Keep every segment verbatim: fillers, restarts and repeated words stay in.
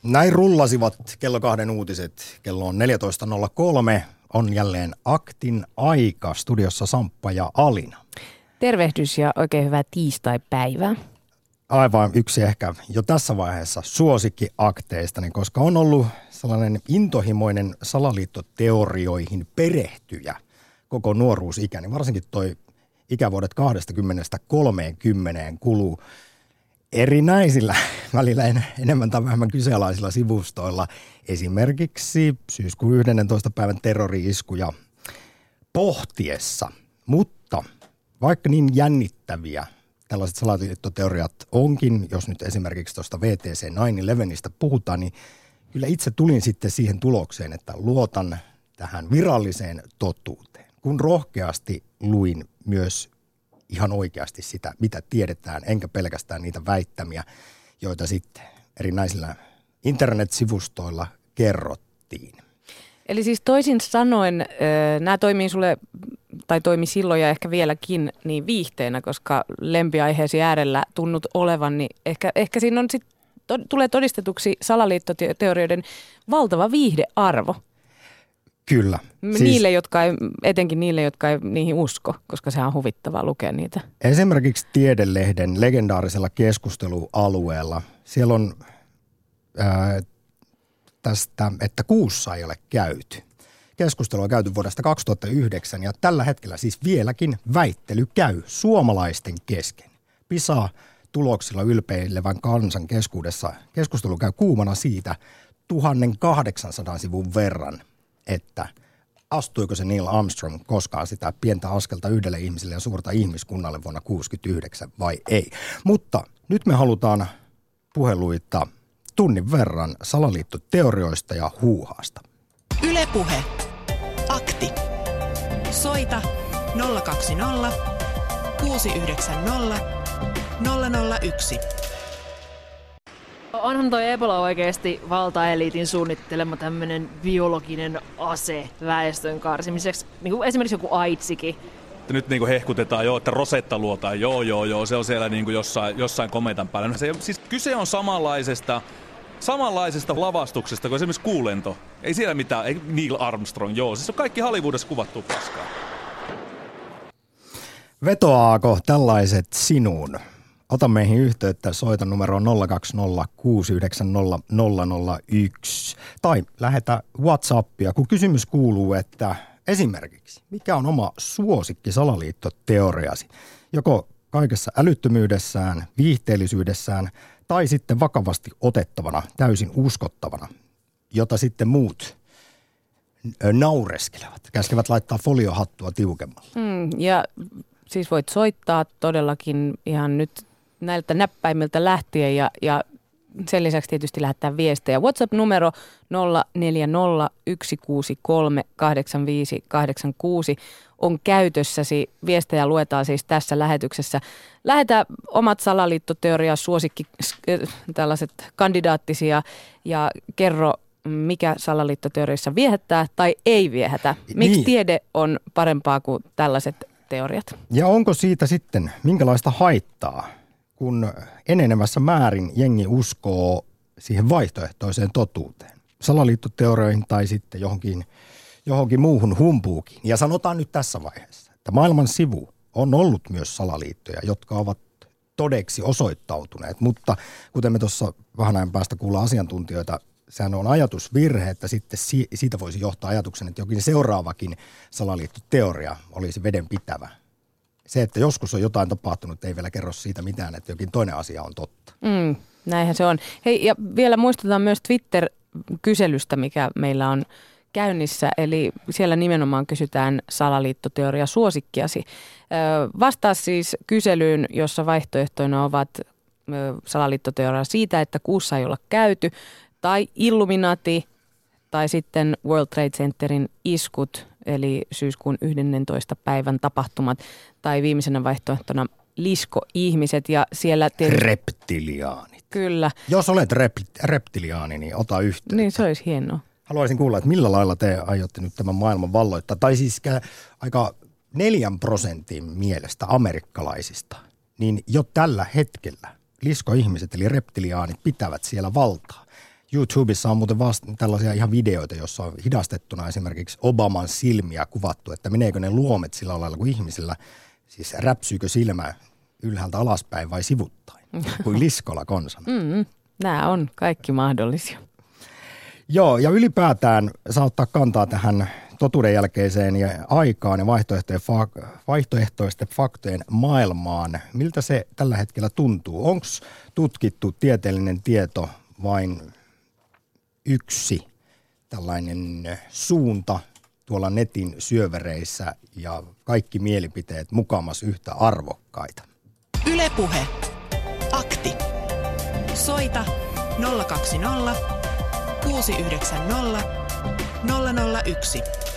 Näin rullasivat kello kahden uutiset. Kello on neljätoista nolla kolme. On jälleen Aktin aika. Studiossa Samppa ja Alina. Tervehdys ja oikein hyvää tiistaipäivää. Aivan yksi ehkä jo tässä vaiheessa suosikki akteista, niin koska on ollut sellainen intohimoinen salaliittoteorioihin perehtyjä koko nuoruusikä, niin varsinkin toi ikävuodet kaksikymmentä kolmekymmentä kuluu erinäisillä, välillä en, enemmän tai vähemmän kyseenalaisilla sivustoilla, esimerkiksi syyskuun yhdennentoista päivän terrori-iskuja pohtiessa. Mutta vaikka niin jännittäviä tällaiset salaliittoteoriat onkin, jos nyt esimerkiksi tuosta V T C yhdeksän ylevenistä puhutaan, niin kyllä itse tulin sitten siihen tulokseen, että luotan tähän viralliseen totuuteen, kun rohkeasti luin myös ihan oikeasti sitä, mitä tiedetään, enkä pelkästään niitä väittämiä, joita sitten erinäisillä internetsivustoilla kerrottiin. Eli siis toisin sanoen, nämä toimii sulle, tai toimi silloin ja ehkä vieläkin, niin viihteenä, koska lempiaiheesi äärellä tunnut olevan, niin ehkä, ehkä siinä on sit, to, tulee todistetuksi salaliittoteorioiden valtava viihdearvo. Kyllä. Niille, siis, jotka ei, etenkin niille, jotka ei niihin usko, koska sehän on huvittavaa lukea niitä. Esimerkiksi Tiedelehden legendaarisella keskustelualueella, siellä on ää, tästä, että kuussa ei ole käyty. Keskustelua on käyty vuodesta kaksituhattayhdeksän ja tällä hetkellä siis vieläkin väittely käy suomalaisten kesken. PISA-tuloksilla ylpeilevän kansan keskuudessa keskustelu käy kuumana siitä tuhatkahdeksansadan sivun verran, että astuiko se Neil Armstrong koskaan sitä pientä askelta yhdelle ihmiselle ja suurta ihmiskunnalle vuonna tuhatyhdeksänsataakuusikymmentäyhdeksän vai ei. Mutta nyt me halutaan puheluita tunnin verran salaliittoteorioista ja huuhaasta. Yle Puhe. Akti. Soita nolla kaksi nolla kuusi yhdeksän nolla nolla nolla yksi. Onhan toi Ebola oikeasti valtaeliitin suunnittelema tämmönen biologinen ase väestön karsimiseksi, niin kuin esimerkiksi joku AIDSikin. Nyt niin kuin hehkutetaan jo, että Rosetta luotaan, joo joo joo, se on siellä niin kuin jossain, jossain kometan päällä. No se, siis kyse on samanlaisesta, samanlaisesta lavastuksesta kuin esimerkiksi kuulento. Ei siellä mitään, ei Neil Armstrong, joo, siis on kaikki Hollywoodissa kuvattu paskaa. Vetoaako tällaiset sinuun? Ota meihin yhteyttä, soita numeroon nolla kaksi nolla kuusi yhdeksän nolla nolla nolla yksi tai lähetä WhatsAppia, kun kysymys kuuluu, että esimerkiksi mikä on oma suosikki salaliittoteoriasi, joko kaikessa älyttömyydessään, viihteellisyydessään tai sitten vakavasti otettavana, täysin uskottavana, jota sitten muut naureskelevat, käskevät laittaa foliohattua tiukemmalle. Mm, ja siis voit soittaa todellakin ihan nyt näiltä näppäimiltä lähtien ja, ja sen lisäksi tietysti lähettää viestejä. WhatsApp-numero nolla neljä nolla yksi kuusi kolme kahdeksan viisi kahdeksan kuusi on käytössäsi. Viestejä luetaan siis tässä lähetyksessä. Lähetä omat salaliittoteoria suosikki tällaiset kandidaattisia ja kerro, mikä salaliittoteoriassa viehättää tai ei viehätä. Miksi niin. Tiede on parempaa kuin tällaiset teoriat? Ja onko siitä sitten minkälaista haittaa, kun enenevässä määrin jengi uskoo siihen vaihtoehtoiseen totuuteen, salaliittoteorioihin tai sitten johonkin, johonkin muuhun humpuukin. Ja sanotaan nyt tässä vaiheessa, että maailman sivu on ollut myös salaliittoja, jotka ovat todeksi osoittautuneet, mutta kuten me tuossa vähän ajan päästä kuullaan asiantuntijoita, sehän on ajatusvirhe, että sitten siitä voisi johtaa ajatuksen, että jokin seuraavakin salaliittoteoria olisi vedenpitävä. Se, että joskus on jotain tapahtunut, ei vielä kerro siitä mitään, että jokin toinen asia on totta. Mm, näinhän se on. Hei, ja vielä muistutaan myös Twitter-kyselystä, mikä meillä on käynnissä. Eli siellä nimenomaan kysytään salaliittoteoria suosikkiasi. Vastaa siis kyselyyn, jossa vaihtoehtoina ovat salaliittoteoria siitä, että kuussa ei olla käyty, tai Illuminati, tai sitten World Trade Centerin iskut, eli syyskuun yhdennentoista päivän tapahtumat, tai viimeisenä vaihtoehtona lisko-ihmiset, ja siellä tietysti reptiliaanit. Kyllä. Jos olet rep- reptiliaani, niin ota yhteyttä. Niin, se olisi hienoa. Haluaisin kuulla, että millä lailla te aiotte nyt tämän maailman valloittaa, tai siis aika neljän prosentin mielestä amerikkalaisista, niin jo tällä hetkellä lisko-ihmiset eli reptiliaanit pitävät siellä valtaa. YouTubessa on muuten vasta tällaisia ihan videoita, jossa on hidastettuna esimerkiksi Obaman silmiä kuvattu, että meneekö ne luomet sillä lailla kuin ihmisillä, siis räpsyykö silmä ylhäältä alaspäin vai sivuttain, kuin liskolla konsana. Mm, nämä on kaikki mahdollisia. Joo, ja ylipäätään saa ottaa kantaa tähän totuuden jälkeiseen ja aikaan ja vaihtoehtoisten faktojen maailmaan. Miltä se tällä hetkellä tuntuu? Onko tutkittu tieteellinen tieto vain yksi tällainen suunta tuolla netin syövereissä ja kaikki mielipiteet mukamas yhtä arvokkaita? Yle Puhe. Akti. Soita nolla kaksi nolla kuusi yhdeksän nolla nolla nolla yksi.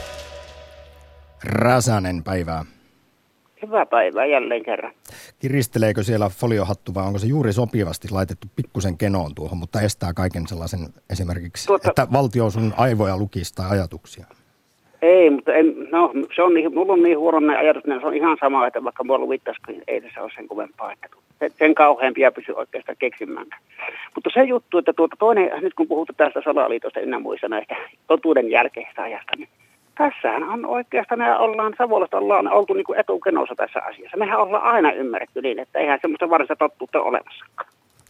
Räsänen, päivää. Hyvää päivää jälleen kerran. Kiristeleekö siellä foliohattu vai onko se juuri sopivasti laitettu pikkusen kenoon tuohon, mutta estää kaiken sellaisen esimerkiksi, tuota, että valtio sun aivoja lukisi tai ajatuksia? Ei, mutta en, no, se on niin, mulla on niin huonoinen ajatus, että se on ihan sama, että vaikka mulla luvittaisikin, ei tässä ole sen kovempaa, että sen kauheampia pysy oikeastaan keksimään. Mutta se juttu, että tuota toinen, nyt kun puhutaan tästä salaliitosta ynnä muista näistä totuuden jälkeistä ajasta, niin tässähän on oikeastaan, me ollaan Savolasta ollaan oltu niin kuin etukenossa tässä asiassa. Mehän ollaan aina ymmärretty niin, että eihän semmoista varsinaista totuutta ole olemassakaan.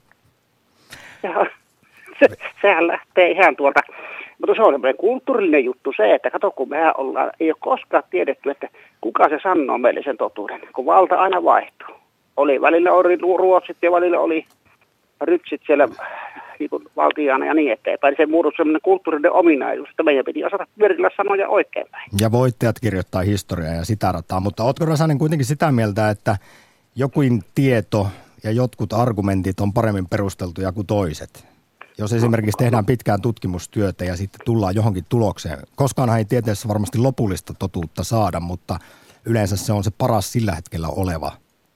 Ja, se, sehän lähtee ihan tuolta, mutta se on semmoinen kulttuurillinen juttu se, että kato kun mehän ollaan, ei ole koskaan tiedetty, että kuka se sanoo meille sen totuuden, kun valta aina vaihtuu. Oli välillä oli ruotsit ja välillä oli rytsit siellä niin kuin valtiaana ja niin eteenpäin. Se muodostui sellainen kulttuurinen ominaisuus, että meidän piti osata verillä sanoja oikein päin. Ja voittajat kirjoittaa historiaa ja sitä rataa, mutta ootko Räsänen kuitenkin sitä mieltä, että jokin tieto ja jotkut argumentit on paremmin perusteltuja kuin toiset? Jos esimerkiksi tehdään pitkään tutkimustyötä ja sitten tullaan johonkin tulokseen. Koskaanhan ei tieteessä varmasti lopullista totuutta saada, mutta yleensä se on se paras sillä hetkellä oleva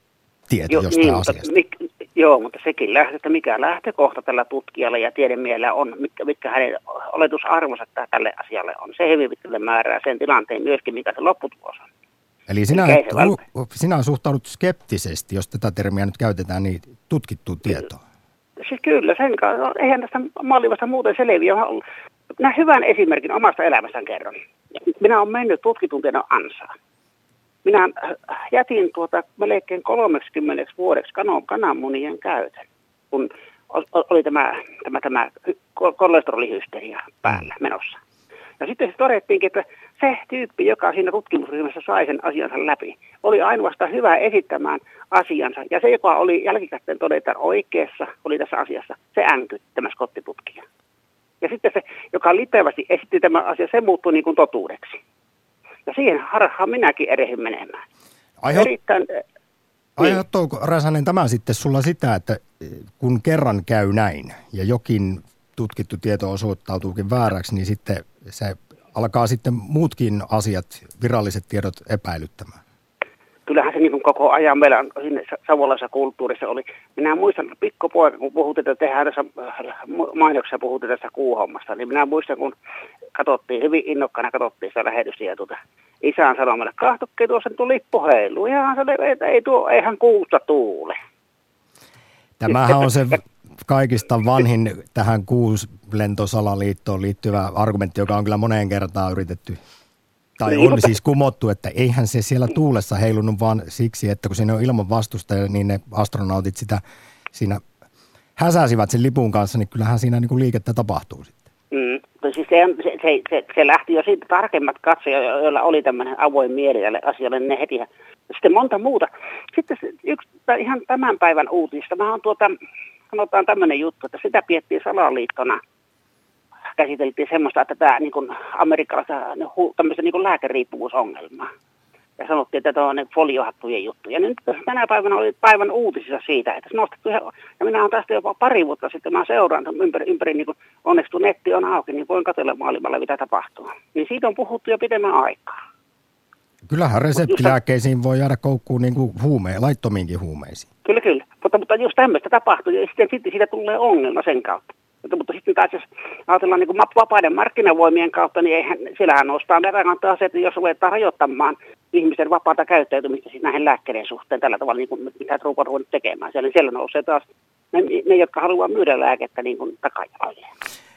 tieto jo, jostain niin, asiasta. Mik, joo, mutta sekin lähtee, että mikä lähtökohta tällä tutkijalla ja tiedemiehellä on, mitkä, mitkä hänen oletusarvonsa tälle asialle on. Se hyvin pitkälle määrää sen tilanteen myöskin, mikä se lopputulos on. Eli sinä, et, sinä suhtaudut skeptisesti, jos tätä termiä nyt käytetään, niin tutkittua tietoa. Siis kyllä, sen kanssa, eihän tästä mallivasta muuten selviä. Minä hyvän esimerkin omasta elämästäni kerron. Minä olen mennyt tutkitun tiedon ansaan. Minä jätin tuota melkein kolmekymmentä vuodeksi kanon, kananmunien käytön, kun oli tämä, tämä, tämä kolesterolihysteria päällä menossa. Ja sitten se todettiinkin, että se tyyppi, joka siinä tutkimusryhmässä sai sen asiansa läpi, oli ainoastaan hyvä esittämään asiansa. Ja se, joka oli jälkikäteen todeta oikeassa, oli tässä asiassa, se änky, tämä skottitutkija. Ja sitten se, joka lipevästi esitti tämän asian, se muuttui niin kuin totuudeksi. Ja siihen harhaan minäkin erehdin menemään. Aiheut... Erittäin... Aiheuttuuko, Räsänen, tämä sitten sulla sitä, että kun kerran käy näin ja jokin tutkittu tieto osoittautuukin vääräksi, niin sitten se alkaa sitten muutkin asiat, viralliset tiedot epäilyttämään? Kyllähän se niin kuin koko ajan meillä on sinne savolaisessa kulttuurissa oli. Minä muistan pikkupoika, kun puhuttiin, että tehdään tässä mainoksia puhuttiin tästä kuuhommasta, niin minä muistan, kun katsottiin, hyvin innokkaana katsottiin sitä lähetystä ja tuota, isän sanomalla, kahtokkeen tuossa tuo lippu heiluu. Ihan se, että ei tuo, eihän kuusta tuule. Tämähän on se kaikista vanhin tähän kuuslentosalaliittoon liittyvä argumentti, joka on kyllä moneen kertaan yritetty, tai on siis kumottu, että eihän se siellä tuulessa heilunut vaan siksi, että kun siinä on ilman vastusta, niin ne astronautit sitä siinä häsäsivät sen lipun kanssa, niin kyllähän siinä niin kuin liikettä tapahtuu sitten. Mm. Siis se, se, se, se lähti jo siitä tarkemmat katsoja, joilla oli tämmöinen avoin mieli tälle asialle, ne heti. Ja sitten monta muuta. Sitten yksi ihan tämän päivän uutista. Mä oon tuota, sanotaan tämmöinen juttu, että sitä piettiin salaliittona. Käsiteltiin semmoista, että tämä niin kuin amerikkalaista tämmöistä niin kuin lääkeriippuvuusongelmaa. Ja sanottiin, että tämä on ne foliohattujen juttu. Ja nyt tänä päivänä oli päivän uutisissa siitä, että se nostettu. Ja minä olen tästä jopa pari vuotta sitten, mä seuraan ympäri, ympäri niin kuin onneksi netti on auki, niin voin katsella maailmalla, mitä tapahtuu. Niin siitä on puhuttu jo pidemmän aikaa. Kyllähän reseptilääkkeisiin voi jäädä koukkuun niin kuin huumeen, laittomiinkin huumeisiin. Kyllä, kyllä. Mutta, mutta jos tämmöistä tapahtuu, ja sitten, sitten siitä tulee ongelma sen kautta. Mutta, mutta sitten taas jos ajatellaan niin kuin vapaiden markkinavoimien kautta, niin eihän, siellähän nostaa verran se, että jos ruvetaan rajoittamaan ihmisen vapaata käyttäytymistä siis näihin lääkkeiden suhteen tällä tavalla, niin kuin mitä ruupan ruvennut tekemään. Siellä, siellä nousee taas ne, ne, jotka haluaa myydä lääkettä niin kuin takajalalle.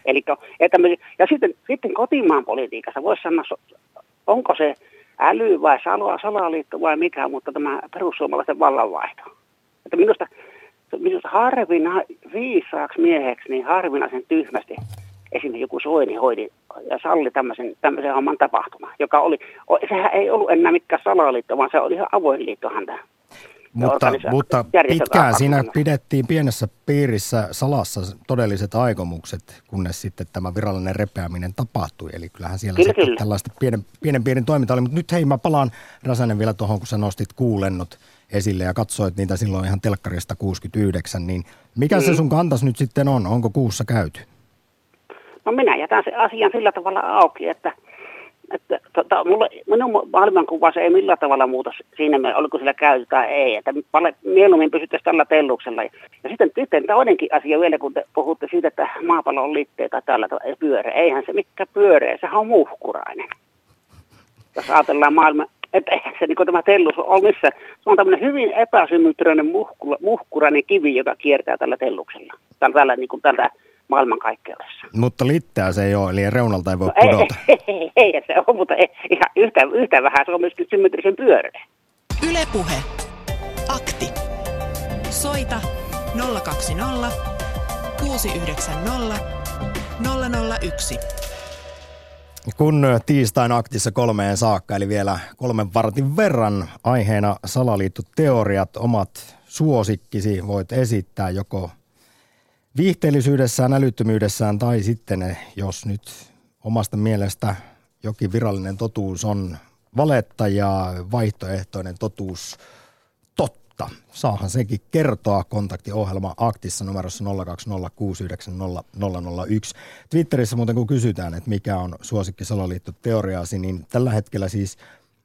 Elikkä, että me, ja sitten, sitten kotimaan politiikassa voisi sanoa, onko se äly vai sala, salaliitto vai mikä, mutta tämä perussuomalaisten vallanvaihto. Että minusta, minusta harvina viisaaksi mieheksi, niin harvinaisen tyhmästi esimerkiksi joku Soini hoidi ja salli tämmöisen, tämmöisen homman tapahtuma, joka oli, sehän ei ollut enää mikään salaliitto, vaan se oli ihan avoin liittohan tämä. Mutta, mutta pitkään siinä pidettiin pienessä piirissä salassa todelliset aikomukset, kunnes sitten tämä virallinen repeäminen tapahtui. Eli kyllähän siellä kyllä, sitten kyllä. tällaista pienen, pienen piirin toiminta oli. Mutta nyt hei, mä palaan Räsänen vielä tuohon, kun sä nostit kuulennot esille ja katsoit niitä silloin ihan telkkarista kuusikymmentäyhdeksän. Niin mikä mm. se sun kantas nyt sitten on? Onko kuussa käyty? No minä jätän se asian sillä tavalla auki, että Että, tota, mulla, minun maailmankuva se ei millään tavalla muuta siinä, oliko sillä käyty tai ei. Että mieluummin pysyttäisiin tällä telluksella. Ja, ja sitten, sitten toinenkin asia vielä, kun te puhutte siitä, että maapallo on litteä tai tällä tavalla pyöreä. Eihän se mikään pyöreä, sehän on muhkurainen. Jos ajatellaan maailma, että eihän se niin tämä tellus ole missä. Se on tämmöinen hyvin epäsymmetrinen muhkura, muhkurainen kivi, joka kiertää tällä telluksella. Tällä, tällä niin kuin tällä maailmankaikkeudessa. Mutta litteä se ei ole, eli reunalta ei voi no, pudota. Ei, ei, ei, ei se on, mutta ei, ihan yhtä, yhtä vähän se on myöskin symmetrisen pyöreä. Yle Puhe. Akti. Soita nolla kaksi nolla kuusi yhdeksän nolla nolla nolla yksi. Kun tiistain aktissa kolmeen saakka, eli vielä kolmen vartin verran aiheena salaliittoteoriat, omat suosikkisi voit esittää joko viihteellisyydessään, älyttömyydessään tai sitten, jos nyt omasta mielestä jokin virallinen totuus on valetta ja vaihtoehtoinen totuus totta. Saahan sekin kertoa kontaktiohjelma aktissa numerossa nolla kaksi nolla kuusi yhdeksän nolla nolla nolla yksi. Twitterissä muuten kun kysytään, että mikä on suosikki salaliittoteoriaasi, niin tällä hetkellä siis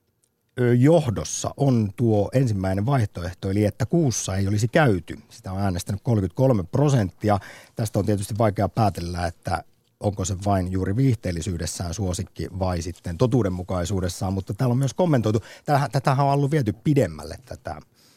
johdossa on tuo ensimmäinen vaihtoehto, eli että kuussa ei olisi käyty. Sitä on äänestänyt kolmekymmentäkolme prosenttia. Tästä on tietysti vaikea päätellä, että onko se vain juuri viihteellisyydessään suosikki vai sitten totuudenmukaisuudessaan, mutta täällä on myös kommentoitu. Tätähän on ollut viety pidemmälle tätä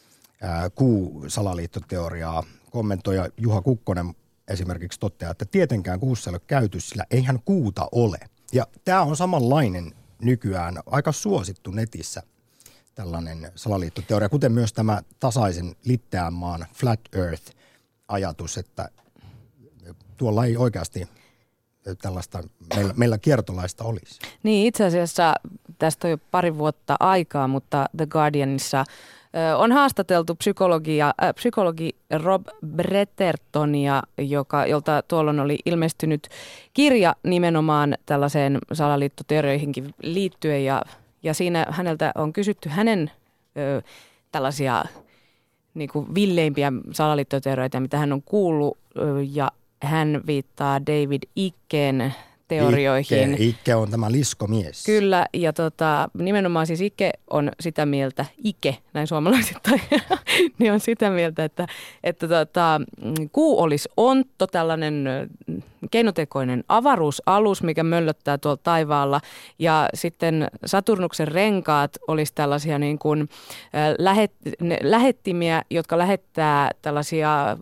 kuu-salaliittoteoriaa. Kommentoija Juha Kukkonen esimerkiksi toteaa, että tietenkään kuussa ei ole käyty, sillä eihän kuuta ole. Ja tämä on samanlainen nykyään aika suosittu netissä tällainen salaliittoteoria, kuten myös tämä tasaisen litteän maan flat earth-ajatus, että tuolla ei oikeasti tällaista meillä, meillä kiertolaista olisi. Niin, itse asiassa tästä on jo pari vuotta aikaa, mutta The Guardianissa on haastateltu psykologia, äh, psykologi Rob Brettertonia, joka, jolta tuolloin oli ilmestynyt kirja nimenomaan tällaiseen salaliittoteorioihinkin liittyen. Ja, ja siinä häneltä on kysytty hänen ö, tällaisia niin kuin villeimpiä salaliittoteorioita, mitä hän on kuullut. Ö, ja hän viittaa David Ickeen teorioihin. Icke, Icke on tämä liskomies. Kyllä, ja tota, nimenomaan siis Icke on sitä mieltä, Ike, näin suomalaisittain, niin on sitä mieltä, että, että tota, kuu olisi ontto, tällainen keinotekoinen avaruusalus, mikä möllöttää tuolla taivaalla, ja sitten Saturnuksen renkaat olisi tällaisia niin kuin lähet, lähettimiä, jotka lähettää tällaisia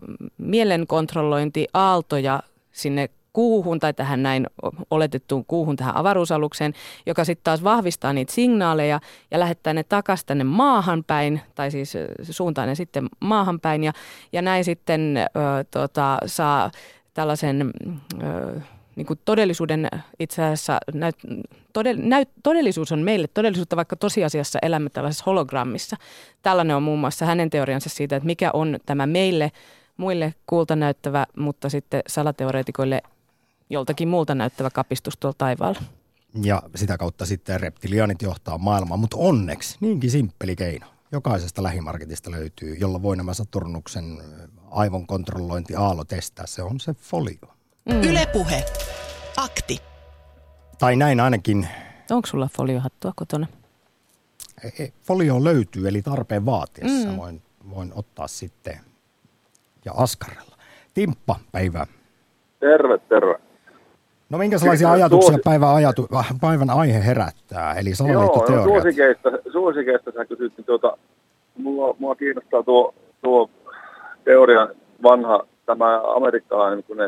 mielenkontrollointiaaltoja sinne kuuhun tai tähän näin oletettuun kuuhun, tähän avaruusalukseen, joka sitten taas vahvistaa niitä signaaleja ja lähettää ne takaisin tänne maahan päin, tai siis suuntaan ne sitten maahan päin, ja, ja näin sitten ö, tota, saa tällaisen ö, niin kuin todellisuuden itse asiassa, näyt, todell, näyt, todellisuus on meille todellisuutta, vaikka tosiasiassa elämme tällaisessa hologrammissa. Tällainen on muun muassa hänen teoriansa siitä, että mikä on tämä meille, muille kuulta näyttävä, mutta sitten salateoreetikoille joltakin muulta näyttävä kapistus tuolla taivaalla. Ja sitä kautta sitten reptilianit johtaa maailmaa, mutta onneksi niinkin simppeli keino. Jokaisesta lähimarketista löytyy, jolla voi nämä Saturnuksen aivon kontrollointi aalo testää. Se on se folio. Mm. Yle Puhe. Akti. Tai näin ainakin. Onko sulla foliohattua kotona? Folio löytyy, eli tarpeen vaatiessa mm. voin, voin ottaa sitten ja askarrella. Timppa, päivää. Terve, terve. No minkälaisia Kyllä, ajatuksia suosi... päivän, ajatu... päivän aihe herättää, eli salaliittoteoriat? Joo, no suosikeista, suosikeista sä kysyt, niin tuota, mulla, mua kiinnostaa tuo, tuo teorian vanha, tämä amerikkalainen, kun ne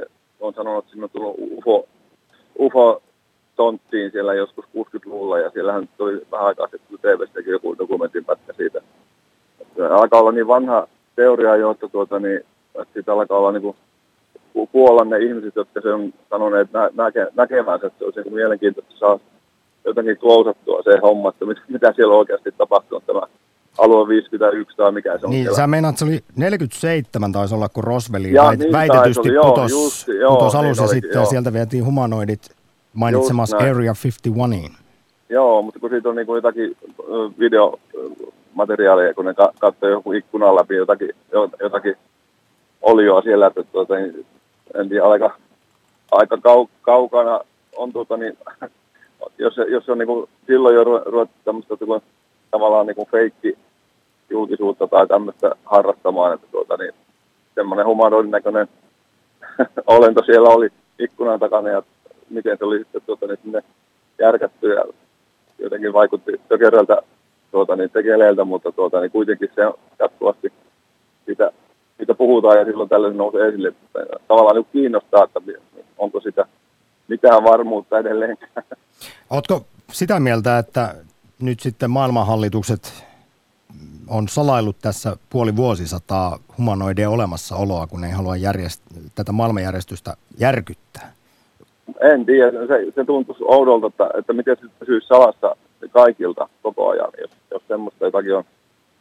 on sanonut, että sinne on tullut UFO, UFO-tonttiin siellä joskus kuusikymmentäluvulla, ja siellähän tuli vähän aikaa sitten T V:stäkin joku dokumentin pätkä siitä. Että alkaa olla niin vanha teoria jo, että, tuota, niin, että siitä alkaa olla niin kuin kuolla ne ihmiset, jotka se on sanoneet nä- näke- näkemänsä, että se olisi niin mielenkiintoista saa jotenkin klousattua se homma, että mit- mitä siellä on oikeasti tapahtunut tämä alue viisikymmentäyksi tai mikä se on. Niin, siellä. sä meinaat, se oli neljäkymmentäseitsemän taisi olla, kun Roswellin Ja, väit- niin väitetysti taisi, putos, joo, just, joo, putos alus niin ja olikin, sitten joo. sieltä vietiin humanoidit mainitsemassa Just näin. Area viisikymmentäyksiin. Joo, mutta kun siitä on niin kuin jotakin videomateriaalia, kun ne ka- katsoo joku ikkunan läpi jotakin, jotakin olioa siellä, että tuota, niin, en tiedä, aika, aika kau, kaukana on tuota, niin, jos, se, jos se on niin kuin, silloin jo ruvettu tämmöistä niin kuin, tavallaan niin kuin feikki julkisuutta tai tämmöistä harrastamaan, että tuota, niin, semmoinen humanoidin näköinen olento siellä oli ikkunan takana ja miten se oli sitten tuota, niin, sinne järkätty ja jotenkin vaikutti tökeröltä tuota, niin, tekeleeltä, mutta tuota, niin, kuitenkin se on jatkuvasti siitä, siitä puhutaan ja silloin tällöin nousee esille. Tavallaan niin kiinnostaa, että onko sitä mitään varmuutta edelleenkään. Ootko sitä mieltä, että nyt sitten maailmanhallitukset on salaillut tässä puoli vuosisataa humanoidien olemassaoloa, kun ne ei halua järjest- tätä maailmanjärjestystä järkyttää? En tiedä, se, se tuntuisi oudolta, että, että miten se pysyisi salassa kaikilta koko ajan, jos, jos semmoista jotakin on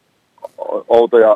outoja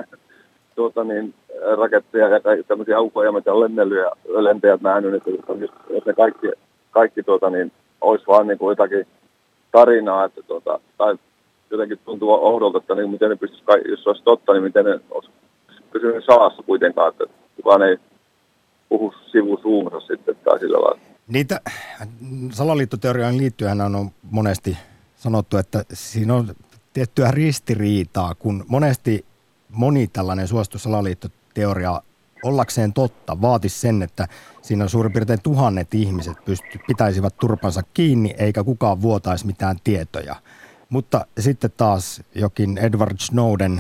tuota niin, raketteja ja tämmöisiä ukoja, mitä on lennellyt ja lentäjät nähnyt, että jos, jos ne kaikki, kaikki tuota niin, olisi vaan niin kuin jotakin tarinaa, että tuota, tai jotenkin tuntuu oudolta, että niin, miten ne pystyisi, jos se olisi totta, niin miten ne olisi pysynyt salassa kuitenkaan, että kukaan ei puhu sivusuunsa sitten tai sillä lailla. Niitä salaliittoteorioihin liittyen on monesti sanottu, että siinä on tiettyä ristiriitaa, kun monesti moni tällainen suosittu salaliittoteoria ollakseen totta vaatisi sen, että siinä on suurin piirtein tuhannet ihmiset pysty, pitäisivät turpansa kiinni eikä kukaan vuotaisi mitään tietoja. Mutta sitten taas jokin Edward Snowden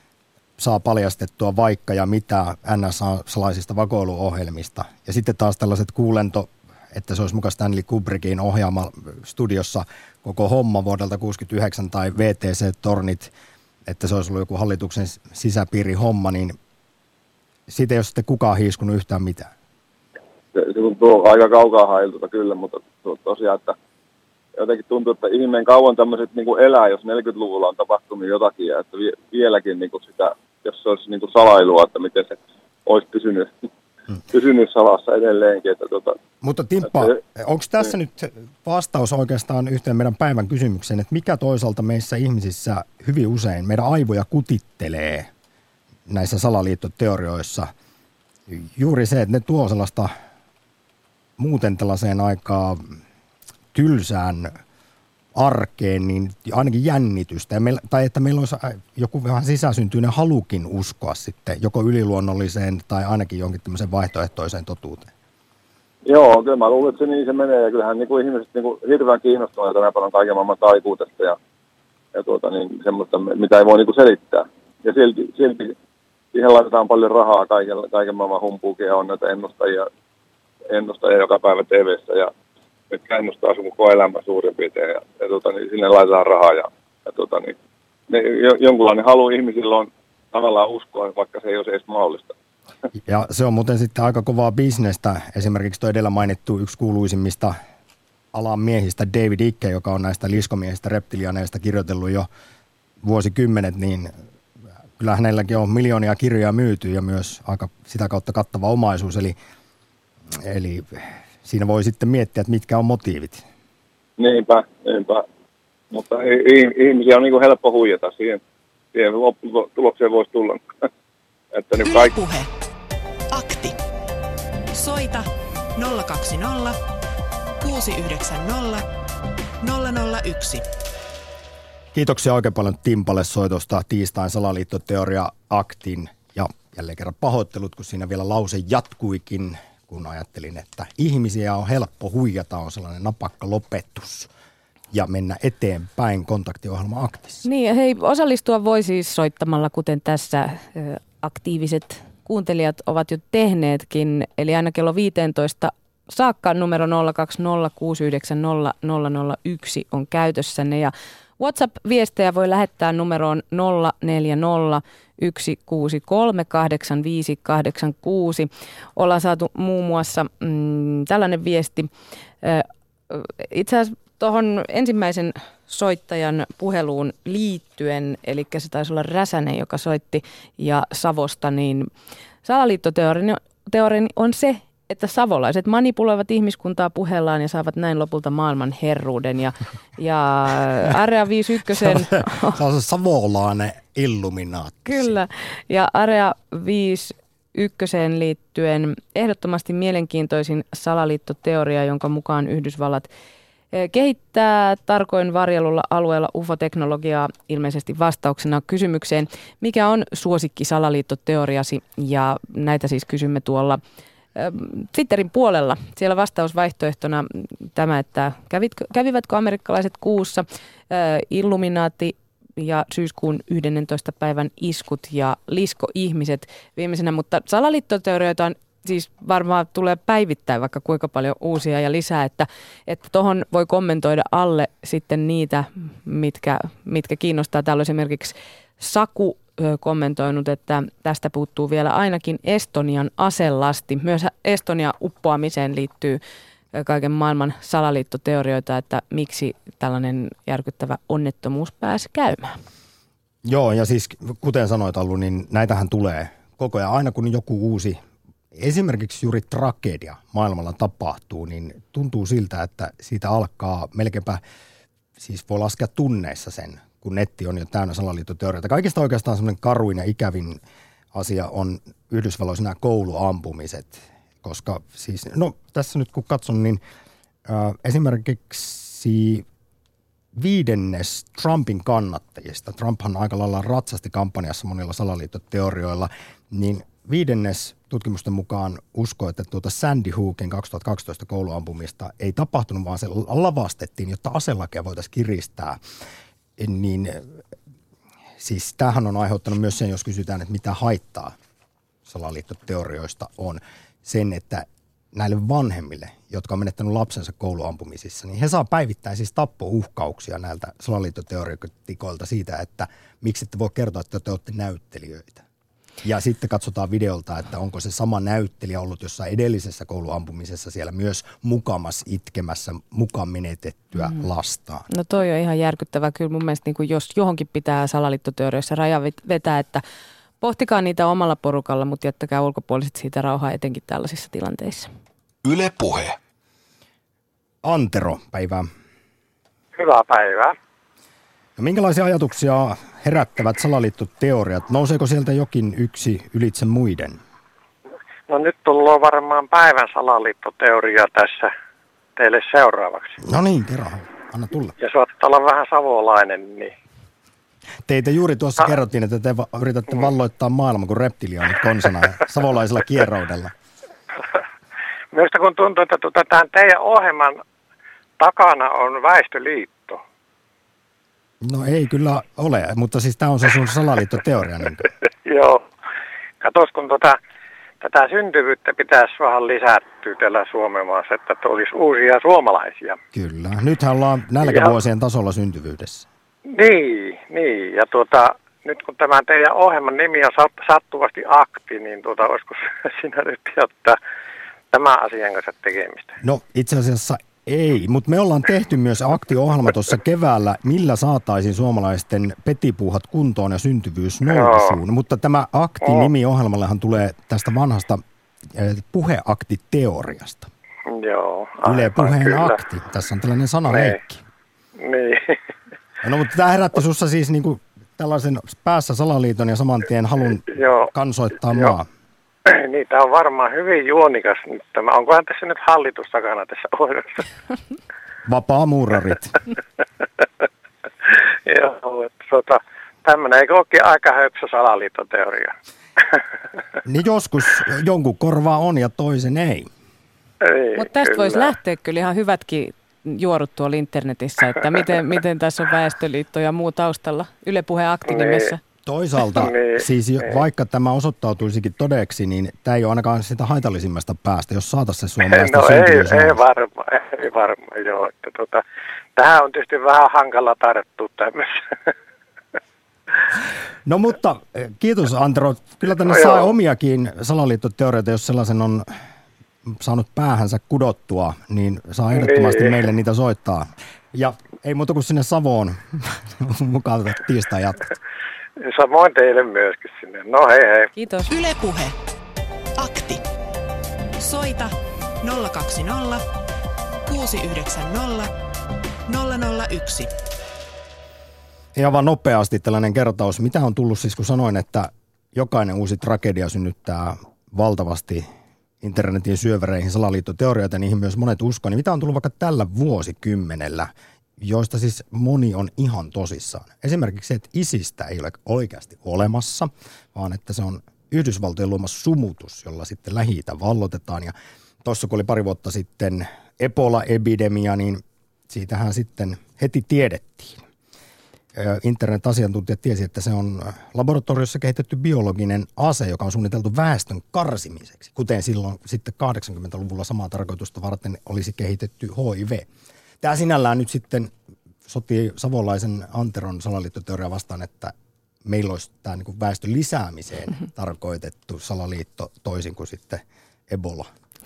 saa paljastettua vaikka ja mitä N S A-salaisista vakoiluohjelmista. Ja sitten taas tällaiset kuulento, että se olisi mukaan Stanley Kubrickin ohjaama studiossa koko homma vuodelta kuusikymmentäyhdeksän tai V T C-tornit, että se olisi ollut joku hallituksen sisäpiiri homma, niin siitä ei ole sitten kukaan hiiskunut yhtään mitään. Se, se tuntuu aika kaukaa hailtulta kyllä, mutta to, tosiaan, että jotenkin tuntuu, että ihmeen kauan tämmöiset niin kuin elää, jos neljäkymmentäluvulla on tapahtunut jotakin, ja että vie, vieläkin niin kuin sitä, jos se olisi niin kuin salailua, että miten se olisi pysynyt, hmm. pysynyt salassa edelleenkin. Että, tuota, Mutta Timppa, onko tässä niin. nyt vastaus oikeastaan yhteen meidän päivän kysymykseen, että mikä toisaalta meissä ihmisissä hyvin usein meidän aivoja kutittelee näissä salaliittoteorioissa? Juuri se, että ne tuo sellaista muuten tällaiseen aikaan tylsään arkeen, niin ainakin jännitystä, ja meillä, tai että meillä olisi joku vähän sisäsyntyinen halukin uskoa sitten joko yliluonnolliseen tai ainakin jonkin tämmöiseen vaihtoehtoiseen totuuteen. Joo, kyllä mä luulen, että se niin se menee, ja kyllähän niin kuin ihmiset niin kuin hirveän kiinnostuneita tänä päivänä kaiken maailman taikuudesta ja, ja tuota, niin, semmoista, mitä ei voi niin kuin selittää. Ja silti, silti siihen laitetaan paljon rahaa kaiken, kaiken maailman humpuukia, on näitä ennustajia, ennustajia joka päivä T V:ssä, ja mitkä ennustaa sun koko elämän suurin piirtein, ja, ja tuota, niin, sinne laitetaan rahaa, ja, ja tuota, niin, ne, jonkunlainen halu ihmisillä on tavallaan uskoa, vaikka se ei olisi edes mahdollista. Ja se on muuten sitten aika kovaa bisnestä. Esimerkiksi tuo edellä mainittu yksi kuuluisimmista alan miehistä, David Icke, joka on näistä liskomiehistä, reptilianeista kirjoitellut jo vuosikymmenet, niin kyllä hänelläkin on miljoonia kirjoja myyty ja myös aika sitä kautta kattava omaisuus. Eli, eli siinä voi sitten miettiä, että mitkä on motiivit. Niinpä, niinpä. Mutta ihmisiä on niin kuin helppo huijata. Siihen, siihen lopputulokseen voisi tulla. Että Yle kaikki... Puhe. Akti. Soita nolla kaksi nolla kuusi yhdeksän nolla nolla nolla yksi. Kiitoksia oikein paljon Timpalle soitosta tiistain salaliittoteoria-aktin. Ja jälleen kerran pahoittelut, kun siinä vielä lause jatkuikin, kun ajattelin, että ihmisiä on helppo huijata, on sellainen napakka lopetus ja mennä eteenpäin kontaktiohjelma Aktissa. Niin, hei, osallistua voi siis soittamalla, kuten tässä aktiiviset kuuntelijat ovat jo tehneetkin, eli aina kello viisitoista saakka numero nolla kaksi nolla kuusi yhdeksän nolla nolla nolla yksi on käytössänne ja WhatsApp-viestejä voi lähettää numeroon nolla neljä nolla yksi kuusi kolme kahdeksan viisi kahdeksan kuusi. Ollaan saatu muun muassa mm, tällainen viesti. Itse asiassa tuohon ensimmäisen soittajan puheluun liittyen, eli se taisi olla Räsänen, joka soitti ja Savosta, niin salaliittoteoriani on se, että savolaiset manipuloivat ihmiskuntaa puheellaan ja saavat näin lopulta maailman herruuden. Ja, ja Area viisikymmentäyksi... Se on se savolainen illuminaatti. Kyllä. Ja Area viisikymmentäyksi liittyen ehdottomasti mielenkiintoisin salaliittoteoria, jonka mukaan Yhdysvallat kehittää tarkoin varjelulla alueella U F O-teknologiaa ilmeisesti vastauksena kysymykseen, mikä on suosikki salaliittoteoriasi, ja näitä siis kysymme tuolla Twitterin puolella. Siellä vastausvaihtoehtona tämä, että kävitkö, kävivätkö amerikkalaiset kuussa, Illuminaatti ja syyskuun yhdennentoista päivän iskut ja lisko-ihmiset viimeisenä, mutta salaliittoteorioita on siis varmaan tulee päivittäin vaikka kuinka paljon uusia ja lisää, että että tuohon voi kommentoida alle sitten niitä, mitkä, mitkä kiinnostaa. Täällä on esimerkiksi Saku kommentoinut, että tästä puuttuu vielä ainakin Estonian aselasti. Myös Estonia uppoamiseen liittyy kaiken maailman salaliittoteorioita, että miksi tällainen järkyttävä onnettomuus pääsi käymään. Joo, ja siis kuten sanoit Allu, niin näitähän tulee koko ajan. Aina kun joku uusi, esimerkiksi juuri tragedia maailmalla tapahtuu, niin tuntuu siltä, että siitä alkaa melkeinpä, siis voi laskea tunneissa sen, kun netti on jo täynnä salaliittoteorioita. Kaikista oikeastaan semmoinen karuin ja ikävin asia on Yhdysvalloissa nämä kouluampumiset, koska siis, no tässä nyt kun katson, niin äh, esimerkiksi viidennes Trumpin kannattajista, Trumphan aika lailla ratsasti kampanjassa monilla salaliittoteorioilla, niin viidennes tutkimusten mukaan uskoo, että tuota Sandy Hookin kaksituhattakaksitoista kouluampumista ei tapahtunut, vaan se lavastettiin, jotta aselakia voitaisiin kiristää. Niin siis tämähän on aiheuttanut myös sen, jos kysytään, että mitä haittaa salaliittoteorioista on, sen, että näille vanhemmille, jotka on menettänyt lapsensa kouluampumisissa, niin he saa päivittäin siis tappouhkauksia näiltä salaliittoteoreetikoilta siitä, että miksi ette voi kertoa, että te olette näyttelijöitä. Ja sitten katsotaan videolta, että onko se sama näyttelijä ollut jossain edellisessä kouluampumisessa siellä myös mukamas itkemässä mukaan menetettyä mm. lastaan. No toi on ihan järkyttävää. Kyllä mun mielestä niin kuin jos johonkin pitää salaliittoteorioissa raja vetää, että pohtikaa niitä omalla porukalla, mutta jättäkää ulkopuoliset siitä rauhaa etenkin tällaisissa tilanteissa. Yle Puhe. Antero, päivää. Hyvää päivää. No, minkälaisia ajatuksia herättävät salaliittoteoriat? Nouseeko sieltä jokin yksi ylitse muiden? No nyt tullaan varmaan päivän salaliittoteoria tässä teille seuraavaksi. No niin, kerro. Anna tulla. Ja saattaa olla vähän savolainen, niin... Teitä juuri tuossa ah. kerrottiin, että te va- yritätte mm. valloittaa maailman kuin reptilioonit konsana savolaisella kierroudella. Minusta kun tuntuu, että tuota, tämän teidän ohjelman takana on Väestöliitto. No ei kyllä ole, mutta siis tämä on se sun salaliittoteoria. Niin Joo. Katos, kun tuota, tätä syntyvyyttä pitäisi vähän lisättyä tällä Suomen maassa, että olisi uusia suomalaisia. Kyllä. Nythän ollaan nälkävuosien ja tasolla syntyvyydessä. Niin, niin. Ja tuota, nyt kun tämä teidän ohjelman nimi on sattuvasti akti, niin tuota, olisiko sinä nyt ottaa tämän asian kanssa tekemistä? No itse asiassa ei, mutta me ollaan tehty myös aktio-ohjelma tuossa keväällä, millä saataisiin suomalaisten petipuuhat kuntoon ja syntyvyys nousuun. No. Mutta tämä akti-nimi-ohjelmallehan tulee tästä vanhasta puheaktiteoriasta. Joo. Yle Puheen kyllä. Akti. Tässä on tällainen sanaleikki. Niin. niin. No mutta tämä herätti sussa siis niinku tällaisen päässä salaliiton ja saman tien halun Joo. kansoittaa Joo. maa. Niin, tämä on varmaan hyvin juonikas nyt tämä. Onkohan tässä nyt hallitus takana tässä ohjelmassa? Vapaamuurarit. Joo, että tota, tämmöinen eikö olekin aika höpsä salaliittoteoria? Niin joskus jonkun korvaa on ja toisen ei. Niin, mutta tästä voisi lähteä kyllä ihan hyvätkin juorut tuolla internetissä, että miten, miten tässä on Väestöliitto ja muu taustalla Yle Puheen aktinimessä. Niin. Toisaalta niin, siis niin. vaikka tämä osoittautuisikin todeksi, niin tämä ei ole ainakaan sitä haitallisimmasta päästä, jos saataisiin se suomalaisten No syntyvyys. ei, ei varmaan, ei varmaan, joo. Että tota, tähän on tietysti vähän hankala tarttua tämmöiseen. No mutta kiitos Antero. Kyllä tänne No, saa joo. omiakin salaliittoteorioita, jos sellaisen on saanut päähänsä kudottua, niin saa ehdottomasti Niin. meille niitä soittaa. Ja ei muuta kuin sinne Savoon mukaan tiistai jatkat. Samoin teille myöskin sinne. No hei hei. Kiitos. Yle Puhe. Akti. Soita nolla kaksi nolla kuusi yhdeksän nolla nolla nolla yksi. Ja vaan nopeasti tällainen kertaus. Mitä on tullut siis, kun sanoin, että jokainen uusi tragedia synnyttää valtavasti internetin syövereihin salaliittoteorioita, niihin myös monet uskoo. Niin mitä on tullut vaikka tällä vuosikymmenellä, joista siis moni on ihan tosissaan? Esimerkiksi se, että ISIStä ei ole oikeasti olemassa, vaan että se on Yhdysvaltojen luoma sumutus, jolla sitten Lähi-itä vallotetaan. Ja tuossa kun oli pari vuotta sitten Ebola-epidemia, niin siitähän sitten heti tiedettiin. Internet-asiantuntijat tiesi, että se on laboratoriossa kehitetty biologinen ase, joka on suunniteltu väestön karsimiseksi, kuten silloin sitten kahdeksankymmentäluvulla samaa tarkoitusta varten olisi kehitetty H I V. Tämä sinällään nyt sitten sotii savolaisen Anteron salaliittoteoria vastaan, että meillä olisi tämä niin kuin väestön lisäämiseen tarkoitettu salaliitto toisin kuin sitten Ebola.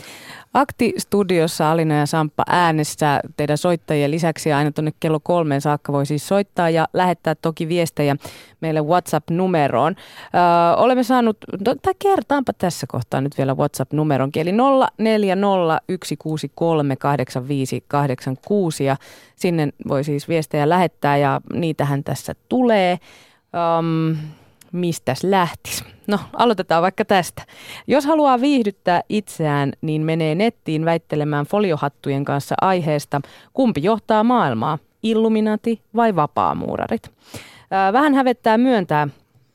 Akti-studiossa Alina ja Samppa äänessä teidän soittajien lisäksi aina tuonne kello kolmeen saakka voi siis soittaa ja lähettää toki viestejä meille WhatsApp-numeroon. Öö, olemme saanut, no, tai kertaanpa tässä kohtaa nyt vielä WhatsApp-numeronkin, eli nolla neljä nolla yksi kuusi kolme kahdeksan viisi kahdeksan kuusi ja sinne voi siis viestejä lähettää ja niitähän tässä tulee. Um, Mistäs lähtisi? No, aloitetaan vaikka tästä. Jos haluaa viihdyttää itseään, niin menee nettiin väittelemään foliohattujen kanssa aiheesta, kumpi johtaa maailmaa, Illuminati vai vapaamuurarit. Vähän hävettää myöntää,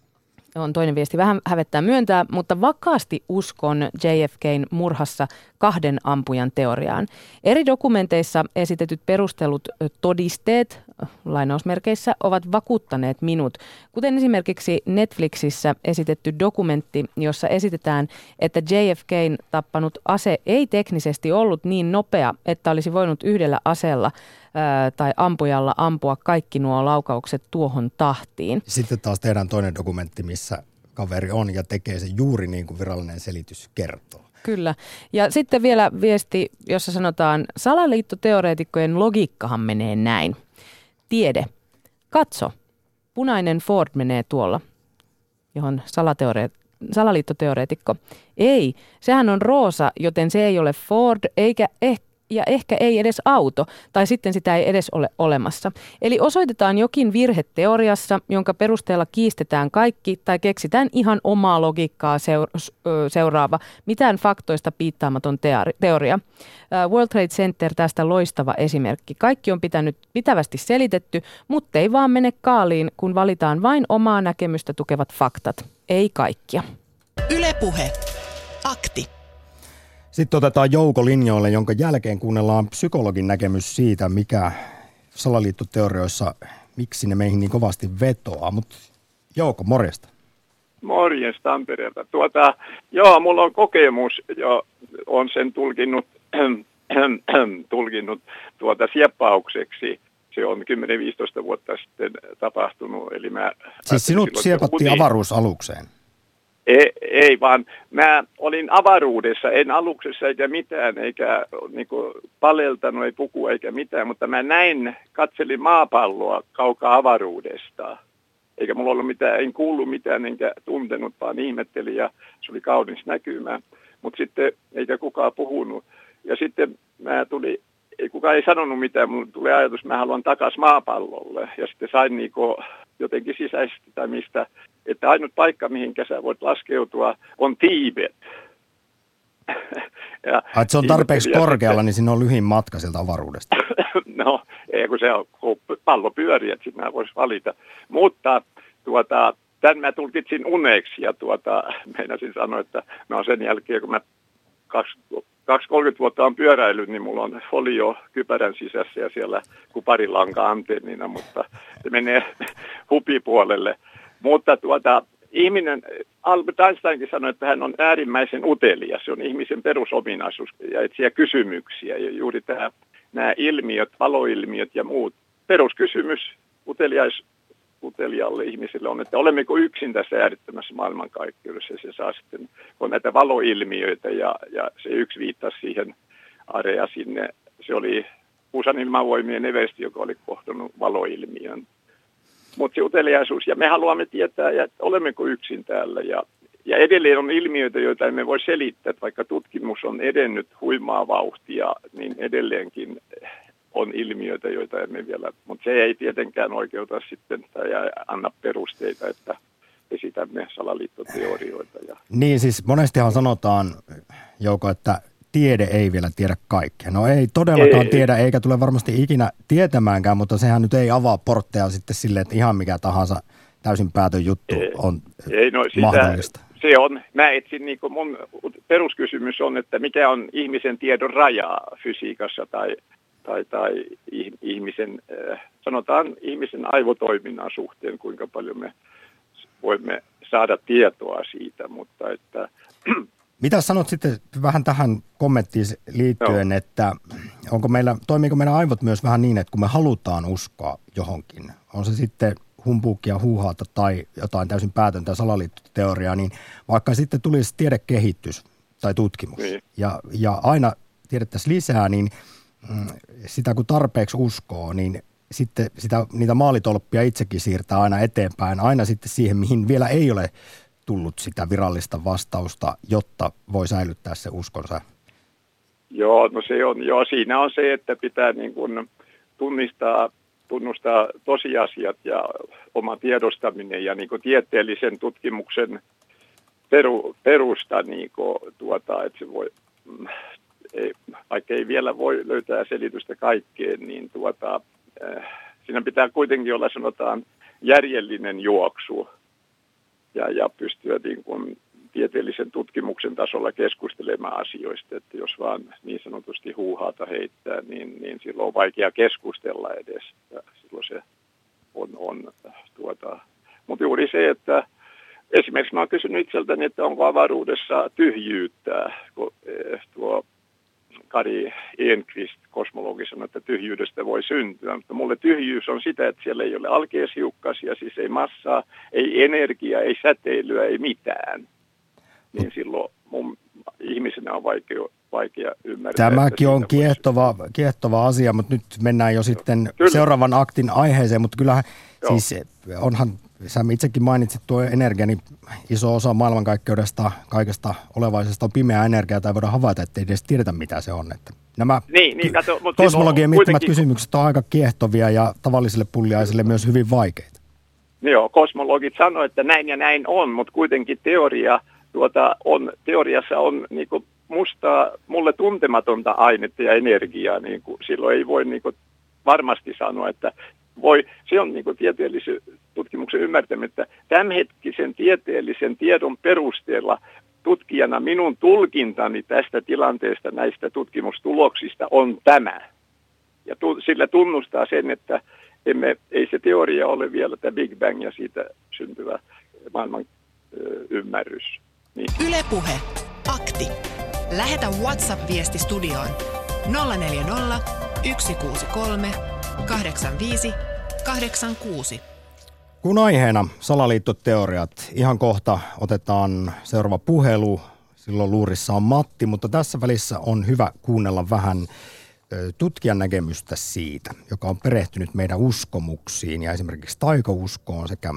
on toinen viesti, vähän hävettää myöntää, mutta vakaasti uskon J F K:n murhassa kahden ampujan teoriaan. Eri dokumenteissa esitetyt perustelut todisteet, lainausmerkeissä, ovat vakuuttaneet minut, kuten esimerkiksi Netflixissä esitetty dokumentti, jossa esitetään, että J F K:n tappanut ase ei teknisesti ollut niin nopea, että olisi voinut yhdellä aseella ää, tai ampujalla ampua kaikki nuo laukaukset tuohon tahtiin. Sitten taas tehdään toinen dokumentti, missä kaveri on ja tekee se juuri niin kuin virallinen selitys kertoo. Kyllä. Ja sitten vielä viesti, jossa sanotaan, salaliittoteoreetikkojen logiikkahan menee näin. Tiede. Katso. Punainen Ford menee tuolla, johon salateore- salaliittoteoreetikko. Ei, sehän on roosa, joten se ei ole Ford eikä ehkä. Ja ehkä ei edes auto, tai sitten sitä ei edes ole olemassa. Eli osoitetaan jokin virhe teoriassa, jonka perusteella kiistetään kaikki tai keksitään ihan omaa logiikkaa seur- seuraava, mitään faktoista piittaamaton teori- teoria. World Trade Center tästä loistava esimerkki. Kaikki on pitänyt, pitävästi selitetty, mutta ei vaan mene kaaliin, kun valitaan vain omaa näkemystä tukevat faktat. Ei kaikkia. Yle Puhe. Akti. Sitten otetaan Jouko linjoille, jonka jälkeen kuunnellaan psykologin näkemys siitä, mikä salaliittoteorioissa, miksi ne meihin niin kovasti vetoaa. Mutta Jouko, morjesta. Morjens Tampereelta. Tuota, joo, mulla on kokemus ja on sen tulkinnut, tulkinnut tuota sieppaukseksi. Se on kymmenen viisitoista vuotta sitten tapahtunut. Eli mä siis sinut siepattiin avaruusalukseen? Ei, ei, vaan mä olin avaruudessa, en aluksessa eikä mitään, eikä niin kuin, paleltanut, ei puku eikä mitään, mutta mä näin, katselin maapalloa kaukaa avaruudesta. Eikä mulla ollut mitään, en kuullut mitään, enkä tuntenut, vaan ihmettelin ja se oli kaunis näkymä. Mutta sitten eikä kukaan puhunut. Ja sitten mä tuli, ei kukaan ei sanonut mitään, mulle tuli ajatus, mä haluan takaisin maapallolle. Ja sitten sain niinku jotenkin sisäisesti tai mistä, että ainut paikka, mihinkä sä voit laskeutua, on Tiibet. ja se on tarpeeksi korkealla, sitten, niin siinä on lyhin matka sieltä avaruudesta. No, ei kun se on pallo pyörii, että sitten mä vois valita. Mutta tuota, tämän mä tulkitsin uneksi ja tuota, meinasin sanoa, että no sen jälkeen, kun mä kaksi kolmekymmentä vuotta on pyöräillyt, niin mulla on folio kypärän sisässä ja siellä kuparilanka antennina, mutta se menee hupipuolelle. Mutta tuota, ihminen, Albert Einsteinkin sanoi, että hän on äärimmäisen utelias. Se on ihmisen perusominaisuus ja etsiä kysymyksiä. Ja juuri tämä, nämä ilmiöt, valoilmiöt ja muut. Peruskysymys uteliais, uteliaalle ihmiselle on, että olemmeko yksin tässä äärettömässä maailmankaikkeudessa. Se saa sitten, on näitä valoilmiöitä ja, ja se yksi viittasi siihen area sinne. Se oli Puusan ilmavoimien eversti, joka oli kohdannut valoilmiön. Mutta se uteliaisuus, ja me haluamme tietää, että olemmeko yksin täällä. Ja, ja edelleen on ilmiöitä, joita emme voi selittää, että vaikka tutkimus on edennyt huimaa vauhtia, niin edelleenkin on ilmiöitä, joita emme vielä, mutta se ei tietenkään oikeuta sitten tai anna perusteita, että esitämme salaliittoteorioita. Ja niin siis monestihan sanotaan, Jouko, että tiede ei vielä tiedä kaikkea. No ei todellakaan ei, tiedä, eikä tule varmasti ikinä tietämäänkään, mutta sehän nyt ei avaa portteja sitten silleen, että ihan mikä tahansa täysin päätön juttu ei, on ei, no, sitä, mahdollista. Se on, mä etsin, niin kuin mun peruskysymys on, että mikä on ihmisen tiedon raja fysiikassa tai, tai, tai ihmisen, sanotaan ihmisen aivotoiminnan suhteen, kuinka paljon me voimme saada tietoa siitä, mutta että mitä sanot sitten vähän tähän kommenttiin liittyen, no. että onko meillä, toimiiko meidän aivot myös vähän niin, että kun me halutaan uskoa johonkin, on se sitten humpuukia, huuhaata tai jotain täysin päätöntä salaliittoteoriaa, niin vaikka sitten tulisi tiedekehitys tai tutkimus niin. ja, ja aina tiedettäisiin lisää, niin sitä kun tarpeeksi uskoo, niin sitten sitä, niitä maalitolppia itsekin siirtää aina eteenpäin, aina sitten siihen, mihin vielä ei ole tullut sitä virallista vastausta, jotta voi säilyttää se uskonsa? Joo, no se on, joo, siinä on se, että pitää niin kuin tunnistaa, tunnustaa tosiasiat ja oma tiedostaminen ja niin kuin tieteellisen tutkimuksen peru, perusta, niin kuin tuota, että se voi, ei, vaikka ei vielä voi löytää selitystä kaikkeen, niin tuota, äh, siinä pitää kuitenkin olla, sanotaan, järjellinen juoksu. Ja, ja pystyä niin kuin tieteellisen tutkimuksen tasolla keskustelemaan asioista, että jos vaan niin sanotusti huuhaata heittää, niin, niin silloin on vaikea keskustella edes. Ja silloin se on, on tuota. Mutta juuri se, että esimerkiksi mä oon kysynyt itseltäni, että onko avaruudessa tyhjyyttä, kun tuo Kari Enqvist, kosmologi, sanoi, että tyhjyydestä voi syntyä, mutta mulle tyhjyys on sitä, että siellä ei ole alkeishiukkasia, siis ei massaa, ei energiaa, ei säteilyä, ei mitään. Niin silloin mun ihmisenä on vaikea, vaikea ymmärtää. Tämäkin on kiehtova, kiehtova asia, mutta nyt mennään jo sitten Kyllä. seuraavan aktin aiheeseen, mutta kyllähän Joo. siis onhan, sä itsekin mainitsit tuo energia, niin iso osa maailmankaikkeudesta, kaikesta olevaisesta on pimeää energiaa, tai voidaan havaita, että ei edes tiedetä, mitä se on. Että nämä niin, niin, kato, kosmologian miettimät kysymykset on aika kiehtovia ja tavallisille pulliaisille myös hyvin vaikeita. Joo, kosmologit sanoo, että näin ja näin on, mutta kuitenkin teoria, tuota, on, teoriassa on niin kuin musta, mulle tuntematonta ainetta ja energiaa, niin kuin, silloin ei voi niin kuin varmasti sanoa, että voi, se on niin kuin tieteellisen tutkimuksen ymmärtäminen, että tämänhetkisen tieteellisen tiedon perusteella tutkijana minun tulkintani tästä tilanteesta, näistä tutkimustuloksista on tämä. Ja tu, sillä tunnustaa sen, että emme, ei se teoria ole vielä tämä Big Bang ja siitä syntyvä maailman ö, ymmärrys. Niin. Yle Puhe. Akti. Lähetä WhatsApp-viesti studioon nolla neljä nolla, yksi kuusi kolme, kahdeksan viisi, kahdeksan kuusi. Kun aiheena salaliittoteoriat, ihan kohta otetaan seuraava puhelu. Silloin luurissa on Matti, mutta tässä välissä on hyvä kuunnella vähän tutkijan näkemystä siitä, joka on perehtynyt meidän uskomuksiin ja esimerkiksi taikauskoon sekä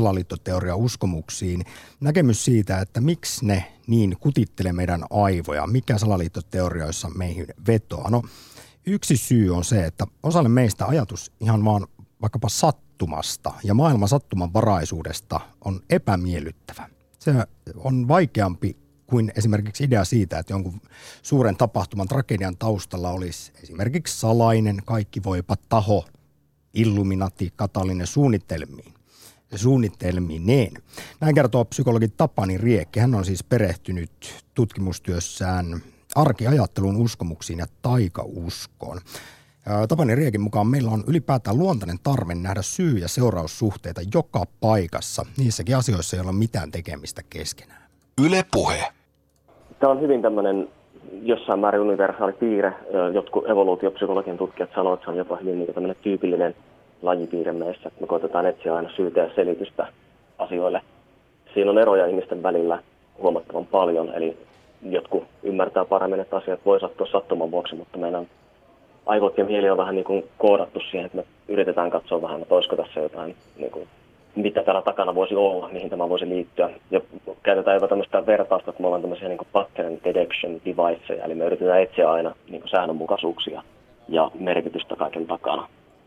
salaliittoteoria-uskomuksiin. Näkemys siitä, että miksi ne niin kutittelee meidän aivoja, mikä salaliittoteorioissa meihin vetoaa. No, yksi syy on se, että osalle meistä ajatus ihan vaan vaikkapa sattumasta ja maailman sattumanvaraisuudesta on epämiellyttävä. Se on vaikeampi kuin esimerkiksi idea siitä, että jonkun suuren tapahtuman tragedian taustalla olisi esimerkiksi salainen, kaikkivoipa taho, Illuminati, Katalinen suunnitelmiin. suunnitelmineen. Näin kertoo psykologi Tapani Riekki. Hän on siis perehtynyt tutkimustyössään arkiajatteluun, uskomuksiin ja taikauskoon. Tapani Riekin mukaan meillä on ylipäätään luontainen tarve nähdä syy- ja seuraussuhteita joka paikassa, niissäkin asioissa, joilla on mitään tekemistä keskenään. Yle Puhe. Tämä on hyvin tämmöinen jossain määrin universaali piirre. Jotkut evoluutiopsykologian tutkijat sanoo, että se on jopa hyvin niin tämmöinen tyypillinen lajipiirre meissä, että me koitetaan etsiä aina syytä ja selitystä asioille. Siinä on eroja ihmisten välillä huomattavan paljon, eli jotkut ymmärtää paremmin, että asiat voi sattua sattuman vuoksi, mutta meidän aivot ja mieli on vähän niin kuin koodattu siihen, että me yritetään katsoa vähän, että olisiko tässä jotain, niin kuin, mitä täällä takana voisi olla, mihin tämä voisi liittyä. Ja käytetään jopa tämmöistä vertausta, että me ollaan tämmöisiä niin kuin pattern detection deviceja, eli me yritetään etsiä aina niin kuin säännönmukaisuuksia ja merkitystä kaiken takana.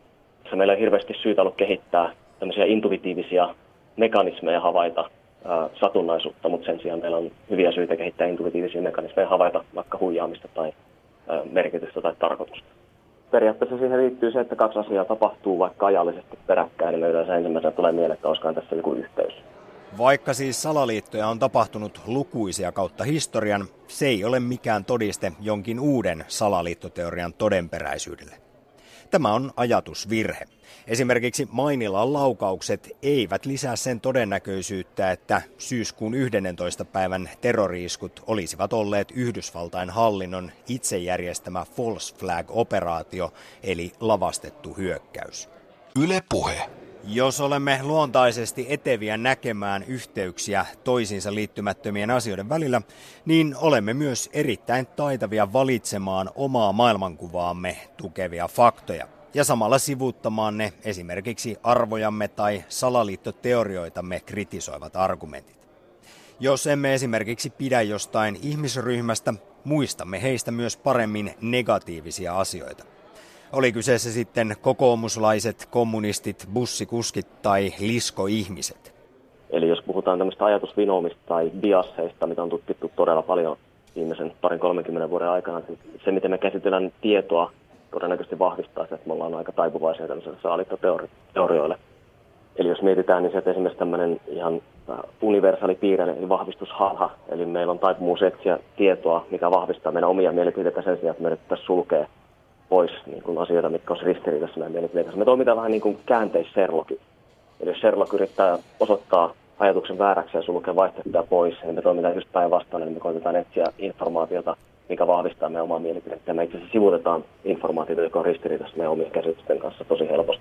Se meillä on hirveästi syytä ollut kehittää tämmöisiä intuitiivisia mekanismeja havaita ää, satunnaisuutta, mutta sen sijaan meillä on hyviä syitä kehittää intuitiivisia mekanismeja havaita vaikka huijaamista tai ää, merkitystä tai tarkoitusta. Periaatteessa siihen liittyy se, että kaksi asiaa tapahtuu vaikka ajallisesti peräkkäin, niin me yleensä ensimmäisenä tulee mieleen, että olisikohan tässä joku yhteys. Vaikka siis salaliittoja on tapahtunut lukuisia kautta historian, se ei ole mikään todiste jonkin uuden salaliittoteorian todenperäisyydelle. Tämä on ajatusvirhe. Esimerkiksi Mainilan laukaukset eivät lisää sen todennäköisyyttä, että syyskuun yhdennentoista päivän terrori-iskut olisivat olleet Yhdysvaltain hallinnon itse järjestämä false flag-operaatio, eli lavastettu hyökkäys. Yle Puhe. Jos olemme luontaisesti eteviä näkemään yhteyksiä toisiinsa liittymättömien asioiden välillä, niin olemme myös erittäin taitavia valitsemaan omaa maailmankuvaamme tukevia faktoja ja samalla sivuuttamaan ne esimerkiksi arvojamme tai salaliittoteorioitamme kritisoivat argumentit. Jos emme esimerkiksi pidä jostain ihmisryhmästä, muistamme heistä myös paremmin negatiivisia asioita. Oli kyseessä sitten kokoomuslaiset, kommunistit, bussikuskit tai liskoihmiset. Eli jos puhutaan tämmöistä ajatusvinoumista tai biasseista, mitä on tutkittu todella paljon viimeisen parin kolmenkymmenen vuoden aikana, niin se miten me käsitellään tietoa todennäköisesti vahvistaa se, että me ollaan aika taipuvaisia tämmöiselle salaliittoteorioille. Eli jos mietitään, niin se, että esimerkiksi tämmöinen ihan universaali piirre, eli vahvistusharha, eli meillä on taipumus etsiä tietoa, mikä vahvistaa meidän omia mielipiteitä sen sijaan, että me yritetään sulkea pois niin kuin asioita, mitkä olisi ristiriidassa meidän mielipiteitä. Me toimitaan vähän niin kuin käänteis-Sherlock. Eli jos Sherlock yrittää osoittaa ajatuksen vääräksi ja sulkea vaihtoehtoja pois, niin me toimitaan just päinvastoin, niin me koitetaan etsiä informaatiota, mikä vahvistaa meidän omaa mielipidettä. Ja me itse asiassa sivuutetaan informaatiota, joka on ristiriidassa meidän omien käsitysten kanssa tosi helposti.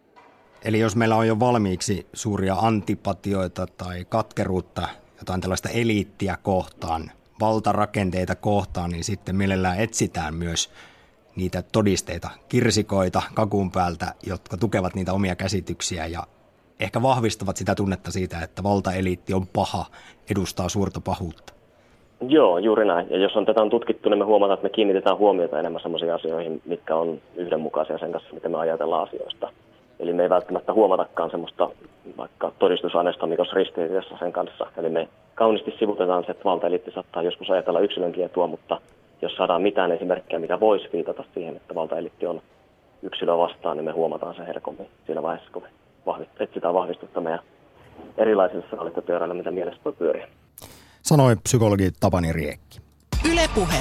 Eli jos meillä on jo valmiiksi suuria antipatioita tai katkeruutta, jotain tällaista eliittiä kohtaan, valtarakenteita kohtaan, niin sitten mielellään etsitään myös niitä todisteita, kirsikoita kakun päältä, jotka tukevat niitä omia käsityksiä ja ehkä vahvistavat sitä tunnetta siitä, että valtaeliitti on paha, edustaa suurta pahuutta. Joo, juuri näin. Ja jos on tätä on tutkittu, niin me huomataan, että me kiinnitetään huomiota enemmän sellaisiin asioihin, mitkä on yhdenmukaisia sen kanssa, miten me ajatellaan asioista. Eli me ei välttämättä huomatakaan semmoista vaikka todistusaineistoa, mikä olisi ristiriidassa sen kanssa. Eli me kauniisti sivutetaan se, että valtaeliitti saattaa joskus ajatella yksilönkin etua, mutta jos saadaan mitään esimerkkejä, mikä voisi viitata siihen, että valtaeliitti on yksilöä vastaan, niin me huomataan se helpommin siinä vaiheessa, kun me vahvist- etsitään vahvistusta meidän erilaisille salaliittoteorioille, mitä mielessä voi pyöriä. Sanoi psykologi Tapani Riekki. Yle Puhe.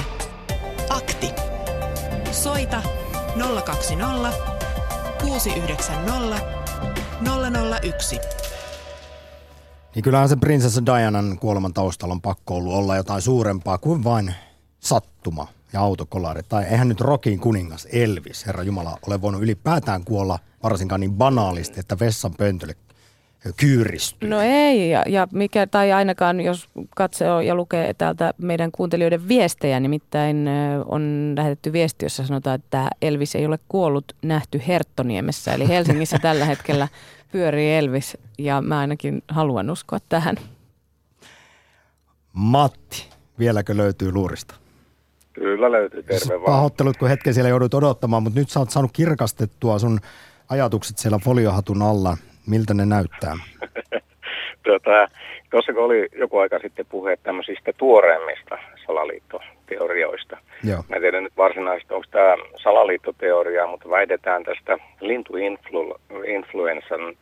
Akti. Soita nolla kaksi nolla kuusi yhdeksän nolla nolla nolla yksi. Niin kyllähän se prinsessa Dianan kuoleman taustalla on pakko ollut olla jotain suurempaa kuin vain sattuma ja autokolari. Tai eihän nyt rockin kuningas Elvis, herra jumala, ole voinut ylipäätään kuolla varsinkaan niin banaalisti, että vessan pöntölle kyyristyy. No ei, ja, ja mikä, tai ainakaan jos katsoo ja lukee täältä meidän kuuntelijoiden viestejä, nimittäin on lähetetty viesti, jossa sanotaan, että Elvis ei ole kuollut, nähty Herttoniemessä. Eli Helsingissä tällä hetkellä pyörii Elvis, ja mä ainakin haluan uskoa tähän. Matti, vieläkö löytyy luurista? Kyllä löytyy, terve vaan. Pahoittelut, kun hetken siellä joudut odottamaan, mutta nyt sä oot saanut kirkastettua sun ajatukset siellä foliohatun alla. Miltä ne näyttää? tuota, tuossa kun oli joku aika sitten puhe tämmöisistä tuoreimmista salaliittoteorioista. Joo. Mä en tiedä nyt varsinaisesti, onko tämä salaliittoteoria, mutta väitetään tästä lintuinfluenssan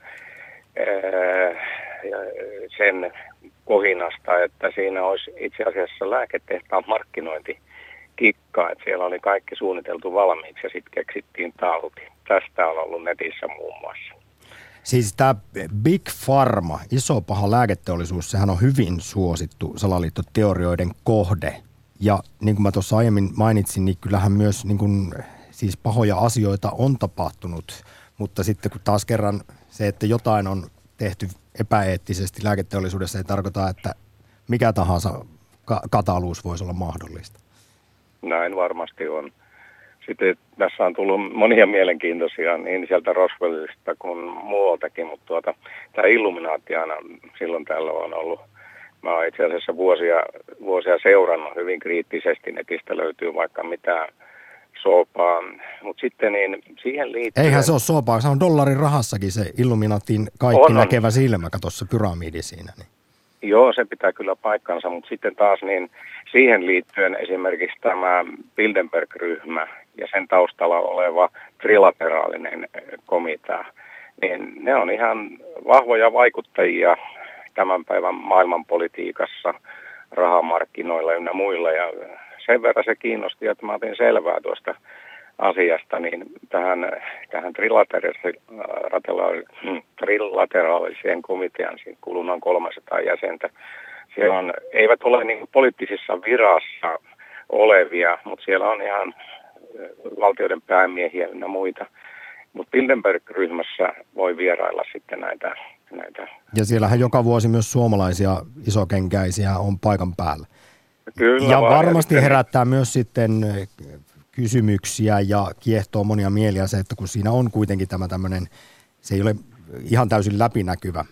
sen kohinasta, että siinä olisi itse asiassa lääketehtaan markkinointi kikkaa, että siellä oli kaikki suunniteltu valmiiksi ja sitten keksittiin tauti. Tästä on ollut netissä muun muassa. Siis tämä Big Pharma, iso paha lääketeollisuus, sehän on hyvin suosittu salaliittoteorioiden kohde. Ja niin kuin mä tuossa aiemmin mainitsin, niin kyllähän myös niin kuin, siis pahoja asioita on tapahtunut. Mutta sitten kun taas kerran se, että jotain on tehty epäeettisesti lääketeollisuudessa, ei tarkoita, että mikä tahansa ka- kataluus voisi olla mahdollista. Näin varmasti on. Sitten tässä on tullut monia mielenkiintoisia niin sieltä Roswellista kuin muualtakin, mutta tuota, tämä Illuminaatti aina silloin tällä on ollut. Mä oon itse asiassa vuosia, vuosia seurannut hyvin kriittisesti, netistä löytyy vaikka mitään soopaa, mutta sitten niin siihen liittyy... Eihän se ole soopaa, se on dollarin rahassakin se Illuminaatin kaikki on, näkevä on. Silmä, kato se pyramidi siinä. Niin. Joo, se pitää kyllä paikkansa, mutta sitten taas niin siihen liittyen esimerkiksi tämä Bilderberg-ryhmä ja sen taustalla oleva trilateraalinen komitea, niin ne on ihan vahvoja vaikuttajia tämän päivän maailmanpolitiikassa, rahamarkkinoilla ynnä muilla. Ja sen verran se kiinnosti, että mä otin selvää tuosta asiasta, niin tähän, tähän trilateraaliseen komitean kuuluu noin kolmesataa jäsentä. Siellä on, eivät ole niin poliittisissa virassa olevia, mutta siellä on ihan valtioiden päämiehiä ja muita. Mutta Bilderberg-ryhmässä voi vierailla sitten näitä, näitä. Ja siellähän joka vuosi myös suomalaisia isokenkäisiä on paikan päällä. Kyllä ja vaan, varmasti ja herättää myös sitten kysymyksiä ja kiehtoo monia mieliä se, että kun siinä on kuitenkin tämä tämmöinen, se ei ole ihan täysin läpinäkyvä,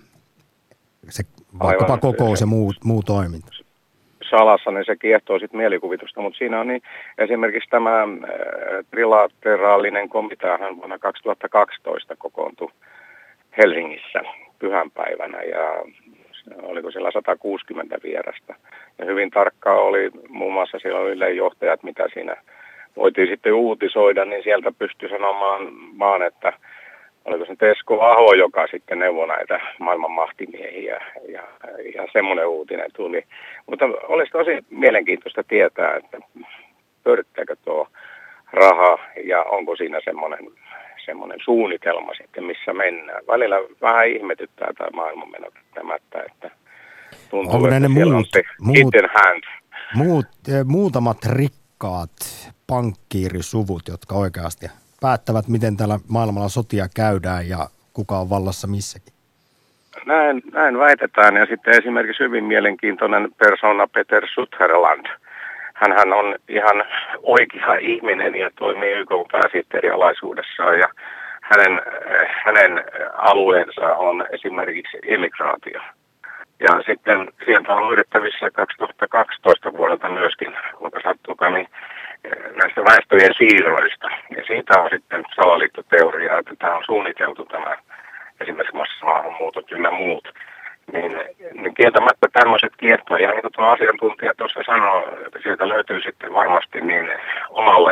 se vaikkapa aivan, kokous ja muu, muu toiminta. Salassa, niin se kiehtoo sitten mielikuvitusta, mutta siinä on niin esimerkiksi tämä äh, trilateraalinen komiteahan vuonna kaksituhattakaksitoista kokoontui Helsingissä pyhänpäivänä ja oliko siellä sata kuusikymmentä vierasta. Ja hyvin tarkkaa oli muun muassa siellä oli yleisjohtajat, mitä siinä voitiin sitten uutisoida, niin sieltä pystyi sanomaan vaan, että oliko se Esko Aho, joka sitten neuvoi näitä maailman mahtimiehiä ja, ja semmoinen uutinen tuli. Mutta olisi tosi mielenkiintoista tietää, että pyörittääkö tuo raha ja onko siinä semmoinen, semmoinen suunnitelma sitten, missä mennään. Välillä vähän ihmetyttää tämä maailmanmeno tämättä, että tuntuu, onko että ne siellä muut, on se muut, hidden hand. Muut, muutamat rikkaat pankkiirisuvut, jotka oikeasti päättävät, miten täällä maailmalla sotia käydään ja kuka on vallassa missäkin. Näin, näin väitetään ja sitten esimerkiksi hyvin mielenkiintoinen persona Peter Sutherland. Hänhän on ihan oikea ihminen ja toimii Y K:n pääsihteerialaisuudessaan ja hänen, hänen alueensa on esimerkiksi emigraatio. Ja sitten sieltä on löydettävissä kaksituhattakaksitoista vuodelta myöskin, kuinka sattuukaan, niin näistä väestöjen siirroista. Ja siitä on sitten salaliittoteoria, että tämä on suunniteltu tämä esimerkiksi massamaahanmuutot ynnä muut. Niin, niin kieltämättä tämmöiset kiehtoo. Ja niin kuin tuo asiantuntija tuossa sanoo, että sieltä löytyy sitten varmasti niin omalle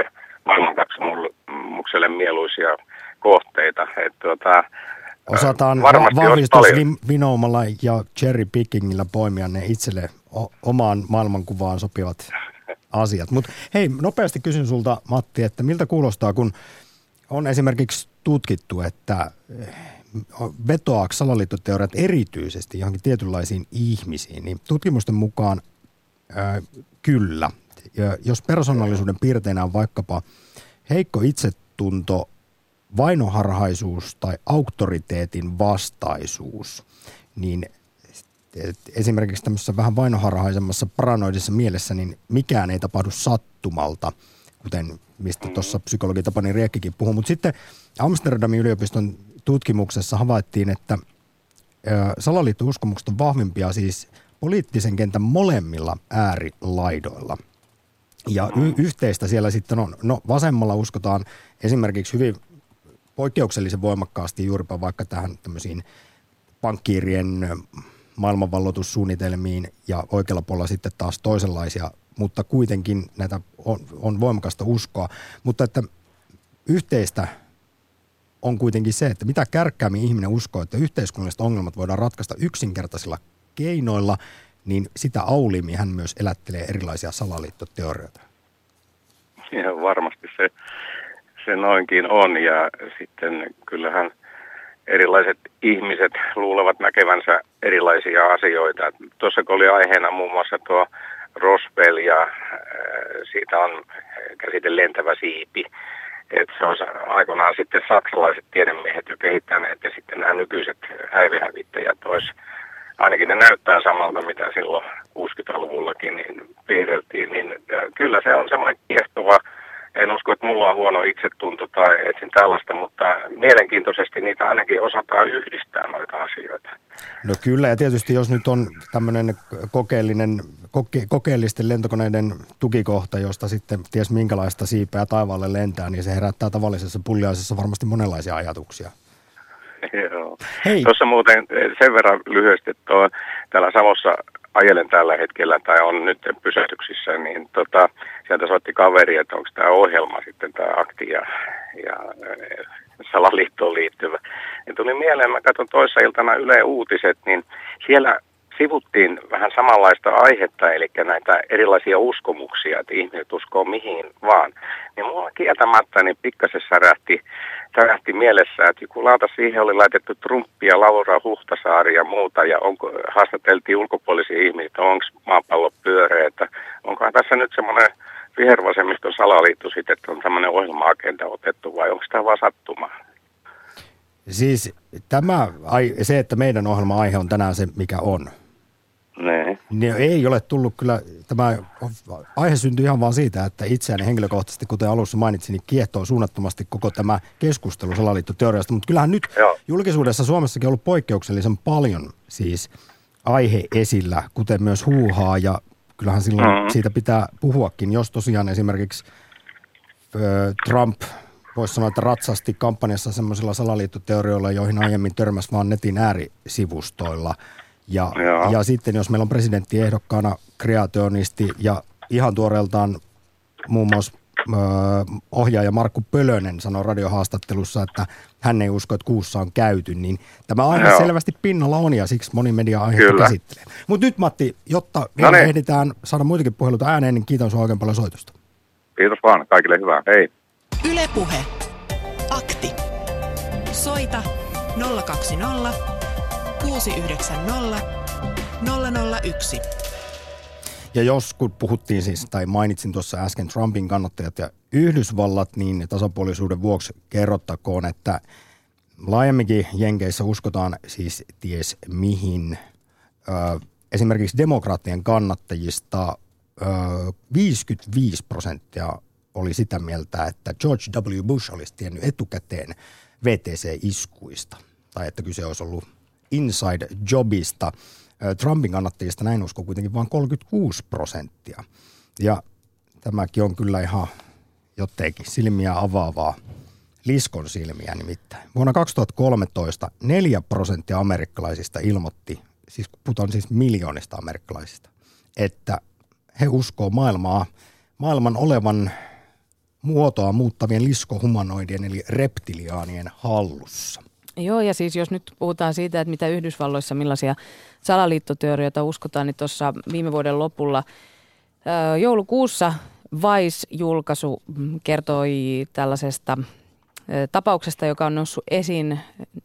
maailmankatsomukselle mieluisia kohteita. Että tuota, osataan vahvistusvinoumalla ja cherry pickingillä poimia ne itselle o- omaan maailmankuvaan sopivat asiat. Mutta hei, nopeasti kysyn sulta, Matti, että miltä kuulostaa, kun on esimerkiksi tutkittu, että vetoaako salaliittoteoriat erityisesti johonkin tietynlaisiin ihmisiin, niin tutkimusten mukaan ää, kyllä. Ja jos persoonallisuuden piirteinä on vaikkapa heikko itsetunto, vainoharhaisuus tai auktoriteetin vastaisuus, niin esimerkiksi tämmöisessä vähän vainoharhaisemmassa paranoidissa mielessä, niin mikään ei tapahdu sattumalta, kuten mistä tuossa psykologi Tapani Riekkikin puhui. Mutta sitten Amsterdamin yliopiston tutkimuksessa havaittiin, että salaliittouskomukset on vahvimpia siis poliittisen kentän molemmilla äärilaidoilla. Ja y- yhteistä siellä sitten on, no vasemmalla uskotaan esimerkiksi hyvin poikkeuksellisen voimakkaasti juuripa vaikka tähän tämmöisiin pankkiirien maailmanvalloitussuunnitelmiin ja oikealla puolella sitten taas toisenlaisia, mutta kuitenkin näitä on, on voimakasta uskoa. Mutta että yhteistä on kuitenkin se, että mitä kärkkäämmin ihminen uskoo, että yhteiskunnalliset ongelmat voidaan ratkaista yksinkertaisilla keinoilla, niin sitä auliimmin hän myös elättelee erilaisia salaliittoteorioita. Ja varmasti se, se noinkin on, ja sitten kyllähän erilaiset ihmiset luulevat näkevänsä erilaisia asioita. Tuossa kun oli aiheena muun muassa tuo Roswell ja äh, siitä on käsite lentävä siipi, että se on aikoinaan sitten saksalaiset tiedemiehet jo kehittäneet ja sitten nämä nykyiset häivihävittäjät olisi, ainakin ne näyttää samalta mitä silloin kuusikymmentäluvullakin niin piirreltiin, niin äh, kyllä se on semmoinen kiehtova. En usko, että mulla on huono itsetunto tai etsin tällaista, mutta mielenkiintoisesti niitä ainakin osataan yhdistää noita asioita. No kyllä, ja tietysti jos nyt on tämmöinen kokeellinen, koke, kokeellisten lentokoneiden tukikohta, josta sitten ties minkälaista siipeä taivaalle lentää, niin se herättää tavallisessa pulliaisessa varmasti monenlaisia ajatuksia. Joo. Hei. Tuossa muuten sen verran lyhyesti, että tuo, täällä Savossa ajelen tällä hetkellä tai on nyt pysähdyksissä, niin tota, sieltä soitti kaveri, että onko tämä ohjelma sitten tämä akti ja, ja salaliittoon liittyvä. Ja tuli mieleen, mä katson toissa iltana Yle Uutiset, niin siellä sivuttiin vähän samanlaista aihetta, eli näitä erilaisia uskomuksia, että ihmiset uskoo mihin vaan. Niin mulla kieltämättä niin pikkasen särähti, särähti mielessä, että kun laata siihen oli laitettu Trumpia, Laura Huhtasaari ja muuta, ja onko, haastateltiin ulkopuolisia ihmisiä, että onko maapallo pyöreä, että onkohan tässä nyt semmoinen vihervasemmiston salaliitto sitten, että on tämmöinen ohjelma-agenda otettu, vai onko tämä vaan sattumaa? Siis tämä, se, että meidän ohjelma-aihe on tänään se, mikä on. Ne. Niin ei ole tullut kyllä, tämä aihe syntyi ihan vaan siitä, että itseäni henkilökohtaisesti, kuten alussa mainitsin, niin kiehtoo suunnattomasti koko tämä keskustelu salaliittoteoriasta. Mutta kyllähän nyt Joo. julkisuudessa Suomessakin on ollut poikkeuksellisen paljon siis aihe esillä, kuten myös huuhaa, ja kyllähän silloin mm-hmm. siitä pitää puhuakin, jos tosiaan esimerkiksi ö, Trump voisi sanoa, että ratsasti kampanjassa semmoisilla salaliittoteorioilla, joihin aiemmin törmäsi vaan netin äärisivustoilla. Ja, ja sitten jos meillä on presidenttiehdokkaana kreationisti ja ihan tuoreeltaan muun muassa ö, ohjaaja Markku Pölönen sanoi radiohaastattelussa, että hän ei usko, että kuussa on käyty, niin tämä aihe Joo. selvästi pinnalla on ja siksi moni media aiheesta käsittelee. Mutta nyt Matti, jotta no niin. ehditään saada muitakin puheluita ääneen, niin kiitän sinua oikein paljon soitosta. Kiitos vaan, kaikille hyvää. Hei. Yle Puhe. Akti. Soita nolla kaksi nolla kuusi yhdeksän nolla nolla nolla yksi. Ja jos kun puhuttiin siis, tai mainitsin tuossa äsken Trumpin kannattajat ja Yhdysvallat, niin tasapuolisuuden vuoksi kerrottakoon, että laajemminkin Jenkeissä uskotaan siis ties mihin. Ö, esimerkiksi demokraattien kannattajista ö, viisikymmentäviisi prosenttia oli sitä mieltä, että George W. Bush olisi tiennyt etukäteen V T C-iskuista, tai että kyse olisi ollut inside jobista. Trumpin kannattajista näin uskoo kuitenkin vain kolmekymmentäkuusi prosenttia. Ja tämäkin on kyllä ihan jotenkin silmiä avaavaa, liskon silmiä nimittäin. Vuonna kaksituhattakolmetoista neljä prosenttia amerikkalaisista ilmoitti, siis puhutaan siis miljoonista amerikkalaisista, että he uskoo maailmaa, maailman olevan muotoa muuttavien liskohumanoidien eli reptiliaanien hallussa. Joo, ja siis jos nyt puhutaan siitä, että mitä Yhdysvalloissa, millaisia salaliittoteorioita uskotaan, niin tuossa viime vuoden lopulla ää, joulukuussa Vice-julkaisu kertoi tällaisesta ää, tapauksesta, joka on noussut esiin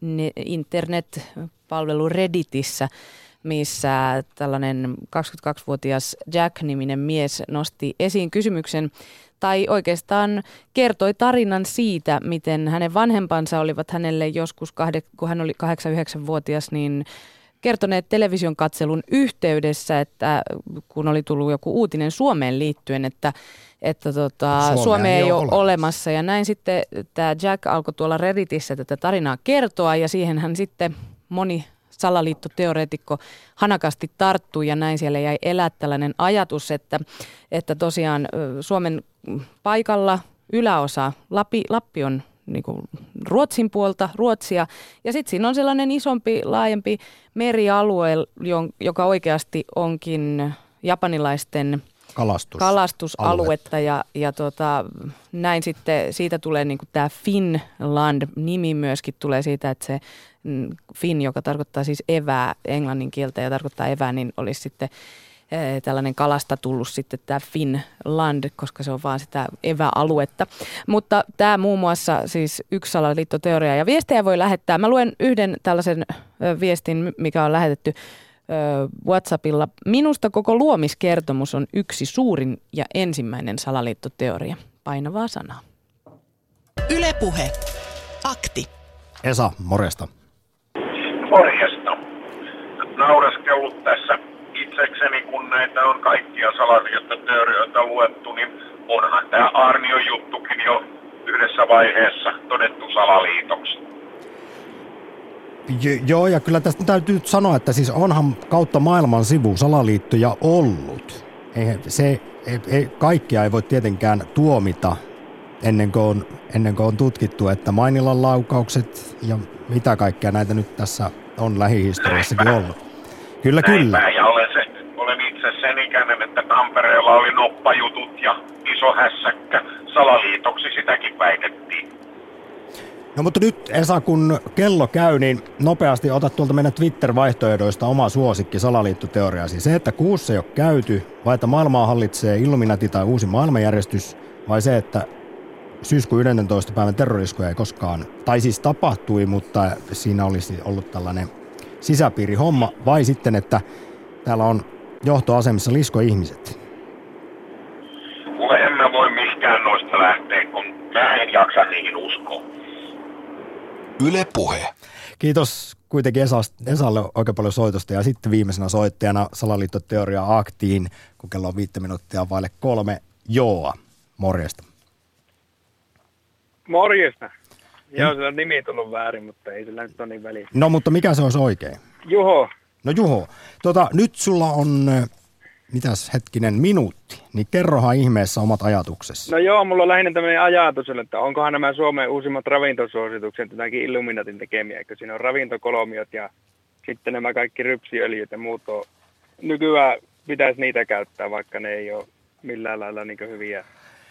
internet-palvelu Redditissä, missä tällainen kaksikymmentäkaksivuotias Jack-niminen mies nosti esiin kysymyksen, tai oikeastaan kertoi tarinan siitä, miten hänen vanhempansa olivat hänelle joskus, kun hän oli kahdeksan-yhdeksänvuotias, niin kertoneet television katselun yhteydessä, että kun oli tullut joku uutinen Suomeen liittyen, että, että tota, Suomea ei ole olemassa. olemassa. Ja näin sitten tämä Jack alkoi tuolla Redditissä tätä tarinaa kertoa, ja siihen hän sitten moni salaliittoteoreetikko hanakasti tarttui, ja näin siellä jäi elää tällainen ajatus, että, että tosiaan Suomen paikalla yläosa, Lappi, Lappi on niin kuin Ruotsin puolta, Ruotsia, ja sitten siinä on sellainen isompi, laajempi merialue, joka oikeasti onkin japanilaisten Kalastus. kalastusaluetta, ja, ja tota, näin sitten siitä tulee niin kuin tämä Finland-nimi myöskin tulee siitä, että se Fin, joka tarkoittaa siis evää, englannin kieltä ja tarkoittaa evää, niin olisi sitten tällainen kalasta tullut sitten tämä Finland, koska se on vaan sitä eväaluetta. Mutta tämä muun muassa siis yksi salaliittoteoria ja viestejä voi lähettää. Mä luen yhden tällaisen viestin, mikä on lähetetty WhatsAppilla. Minusta koko luomiskertomus on yksi suurin ja ensimmäinen salaliittoteoria. Painavaa sanaa. Yle Puhe. Akti. Esa, morjesta. Morjesta. Nauraskellut tässä itsekseni, kun näitä on kaikkia salaliittoteorioita luettu, niin onhan tämä Aarnion juttukin jo yhdessä vaiheessa todettu salaliitoksi. Jo, joo, ja kyllä tästä täytyy sanoa, että siis onhan kautta maailman sivu salaliittoja ollut. Ei, se, ei, ei, kaikkia ei voi tietenkään tuomita ennen kuin on, ennen kuin on tutkittu, että Mainilan laukaukset ja mitä kaikkea näitä nyt tässä on lähihistoriassakin ollut. Kyllä, Näinpä, kyllä. Ja olen, se, olen itse sen ikäinen, että Tampereella oli noppajutut ja iso hässäkkä. Salaliitoksi sitäkin väitettiin. No mutta nyt Esa, kun kello käy, niin nopeasti ota tuolta meidän Twitter-vaihtoehdoista oma suosikki salaliittoteoriasi. Se, että kuussa ei ole käyty, vai että maailmaa hallitsee Illuminati tai uusi maailmanjärjestys, vai se, että syyskuun yhdentoista päivän terroriskuja ei koskaan, tai siis tapahtui, mutta siinä olisi ollut tällainen sisäpiirihomma, vai sitten, että täällä on johtoasemissa liskoihmiset? Kuule, en mä voi mihinkään noista lähteä, kun mä en jaksa niihin uskoa. Yle Puhe. Kiitos kuitenkin Esa, Esalle oikein paljon soitosta, ja sitten viimeisenä soittajana salaliittoteoria aktiin, kun kello on viittä minuuttia vaille kolme. Joa, morjesta. Morjesta. Joo, se on nimi tullut väärin, mutta ei sillä nyt ole niin väliä. No, mutta mikä se olisi oikein? Juho. No Juho, tota, nyt sulla on, mitäs hetkinen, minuutti, niin kerrohan ihmeessä omat ajatuksesi. No joo, mulla on lähinnä tämmöinen ajatus, että onkohan nämä Suomen uusimmat ravintosuositukset jotakin Illuminatin tekemiä, eikö siinä on ravintokolomiot ja sitten nämä kaikki rypsiöljyt ja muut on. Nykyään pitäisi niitä käyttää, vaikka ne ei ole millään lailla niin hyviä.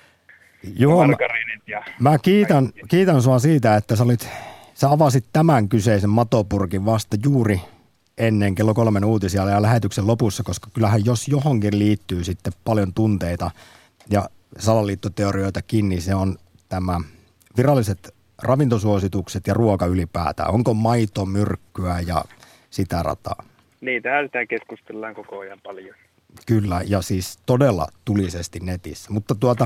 Joo, mä, ja mä kiitän, kiitän sua siitä, että sä, olit, sä avasit tämän kyseisen matopurkin vasta juuri ennen kello kolmen uutisia ja lähetyksen lopussa, koska kyllähän jos johonkin liittyy sitten paljon tunteita ja salaliittoteorioitakin, niin se on tämä viralliset ravintosuositukset ja ruoka ylipäätään. Onko maito, myrkkyä ja sitä rataa? Niitähän sitä keskustellaan koko ajan paljon. Kyllä, ja siis todella tulisesti netissä. Mutta tuota,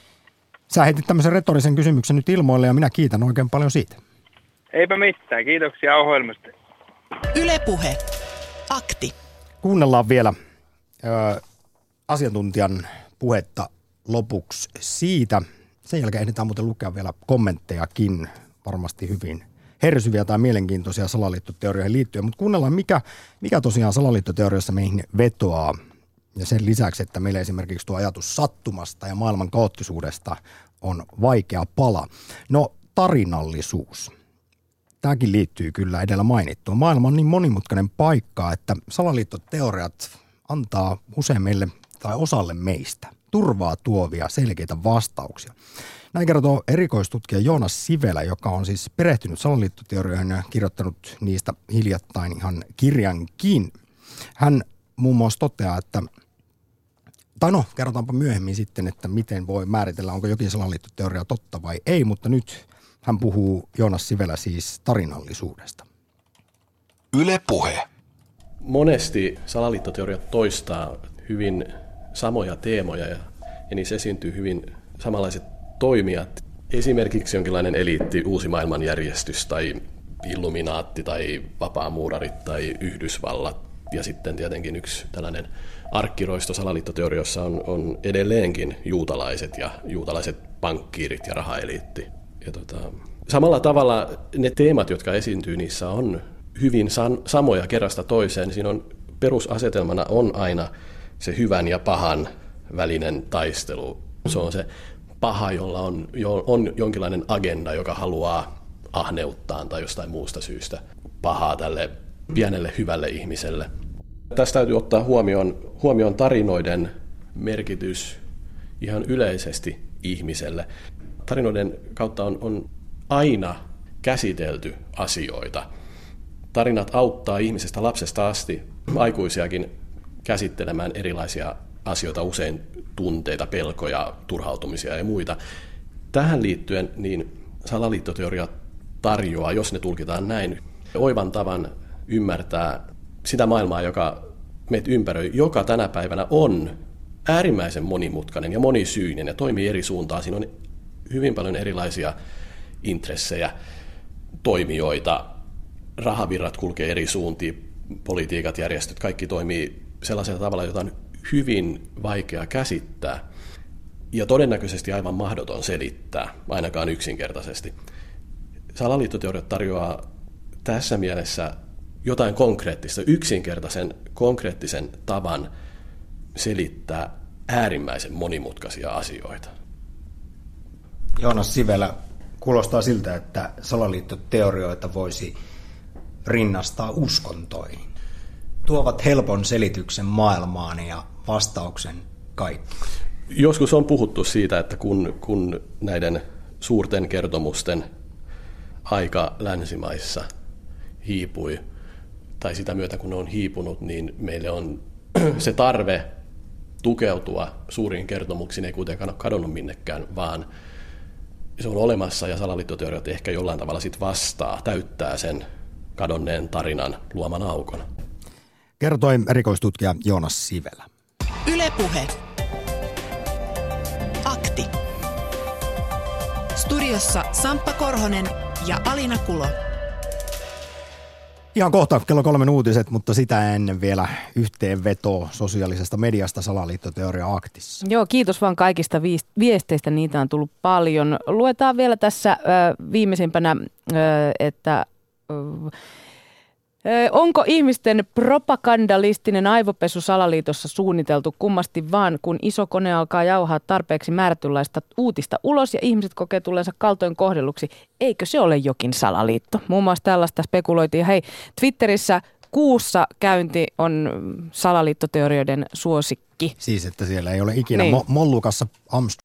sä heitit tämmöisen retorisen kysymyksen nyt ilmoille ja minä kiitän oikein paljon siitä. Eipä mitään, kiitoksia ohjelmasta. Yle Puhe. Akti. Kuunnellaan vielä ö, asiantuntijan puhetta lopuksi siitä. Sen jälkeen ehditään muuten lukea vielä kommenttejakin, varmasti hyvin hersyviä tai mielenkiintoisia salaliittoteorioihin liittyen. Mutta kuunnellaan, mikä, mikä tosiaan salaliittoteoriassa meihin vetoaa. Ja sen lisäksi, että meillä esimerkiksi tuo ajatus sattumasta ja maailman kaoottisuudesta on vaikea pala. No, tarinallisuus. Tämäkin liittyy kyllä edellä mainittuun. Maailma on niin monimutkainen paikka, että salaliittoteoriat antaa usein meille tai osalle meistä turvaa tuovia selkeitä vastauksia. Näin kertoo erikoistutkija Joonas Sivelä, joka on siis perehtynyt salaliittoteorioihin ja kirjoittanut niistä hiljattain ihan kirjankin. Hän muun muassa toteaa, että, tai no, kerrotaanpa myöhemmin sitten, että miten voi määritellä, onko jokin salaliittoteoria totta vai ei, mutta nyt hän puhuu, Joonas Sivelä, siis tarinallisuudesta. Yle Puhe. Monesti salaliittoteoriat toistaa hyvin samoja teemoja ja, ja niissä esiintyy hyvin samanlaiset toimijat. Esimerkiksi jonkinlainen eliitti, uusi maailmanjärjestys tai Illuminaatti tai vapaamuurarit tai Yhdysvallat. Ja sitten tietenkin yksi tällainen arkkiroisto salaliittoteoriossa on, on edelleenkin juutalaiset ja juutalaiset pankkiirit ja rahaeliitti. Ja tota, samalla tavalla ne teemat, jotka esiintyy niissä, on hyvin san, samoja kerrasta toiseen. Siinä on perusasetelmana on aina se hyvän ja pahan välinen taistelu. Se on se paha, jolla on, jo, on jonkinlainen agenda, joka haluaa ahneuttaan tai jostain muusta syystä pahaa tälle pienelle hyvälle ihmiselle. Tästä täytyy ottaa huomioon, huomioon tarinoiden merkitys ihan yleisesti ihmiselle. Tarinoiden kautta on, on aina käsitelty asioita. Tarinat auttaa ihmisestä lapsesta asti, aikuisiakin käsittelemään erilaisia asioita, usein tunteita, pelkoja, turhautumisia ja muita. Tähän liittyen niin salaliittoteoria tarjoaa, jos ne tulkitaan näin, oivan tavan ymmärtää sitä maailmaa, joka meitä ympäröi, joka tänä päivänä on äärimmäisen monimutkainen ja monisyinen ja toimii eri suuntaan. Siinä on hyvin paljon erilaisia intressejä, toimijoita, rahavirrat kulkee eri suuntiin, politiikat, järjestöt, kaikki toimii sellaisella tavalla, jota on hyvin vaikea käsittää ja todennäköisesti aivan mahdoton selittää, ainakaan yksinkertaisesti. Salaliittoteoriat tarjoaa tässä mielessä jotain konkreettista, yksinkertaisen, konkreettisen tavan selittää äärimmäisen monimutkaisia asioita. Joonas Sivelä, kuulostaa siltä, että salaliittoteorioita voisi rinnastaa uskontoihin. Tuovat helpon selityksen maailmaan ja vastauksen kaikki. Joskus on puhuttu siitä, että kun, kun näiden suurten kertomusten aika länsimaissa hiipui, tai sitä myötä kun ne on hiipunut, niin meille on se tarve tukeutua suuriin kertomuksiin ei kuitenkaan ole kadonnut minnekään, vaan se on olemassa ja salaliittoteoriat ehkä jollain tavalla sit vastaa, täyttää sen kadonneen tarinan luoman aukon. Kertoi erikoistutkija Joonas Sivelä. Yle Puhe. Akti. Studiossa Samppa Korhonen ja Alina Kulo. Ihan kohta kello kolmen uutiset, mutta sitä ennen vielä yhteenveto sosiaalisesta mediasta salaliittoteoria-aktissa. Joo, kiitos vaan kaikista viesteistä, niitä on tullut paljon. Luetaan vielä tässä äh, viimeisimpänä, äh, että äh, onko ihmisten propagandalistinen aivopesu salaliitossa suunniteltu kummasti vaan, kun iso kone alkaa jauhaa tarpeeksi määrätynlaista uutista ulos ja ihmiset kokee tulleensa kaltoin kohdelluksi? Eikö se ole jokin salaliitto? Muun muassa tällaista spekuloitiin. Hei, Twitterissä kuussa käynti on salaliittoteorioiden suosikki. Siis, että siellä ei ole ikinä niin. mo- mollukassa Armstrong